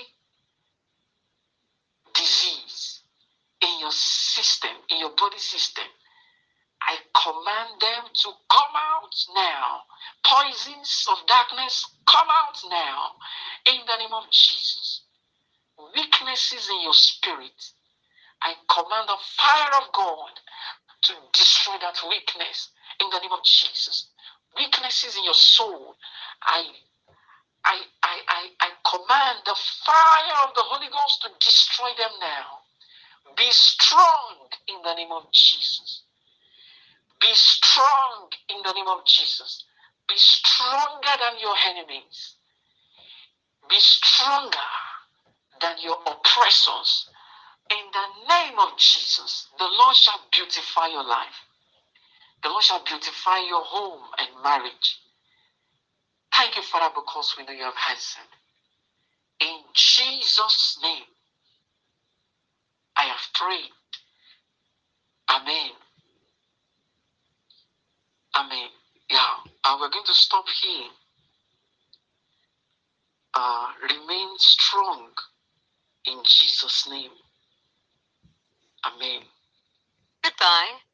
disease in your system, in your body system, I command them to come out now. Poisons of darkness, come out now in the name of Jesus. Weaknesses in your spirit, I command the fire of God to destroy that weakness in the name of Jesus. Weaknesses in your soul, I command the fire of the Holy Ghost to destroy them now. Be strong in the name of Jesus. Be strong in the name of Jesus. Be stronger than your enemies. Be stronger than your oppressors. In the name of Jesus, the Lord shall beautify your life. The Lord shall beautify your home and marriage. Thank you, Father, because we know you have answered. In Jesus' name, I have prayed. Amen. Amen. Yeah, we're going to stop here. Remain strong in Jesus' name. Amen. Goodbye.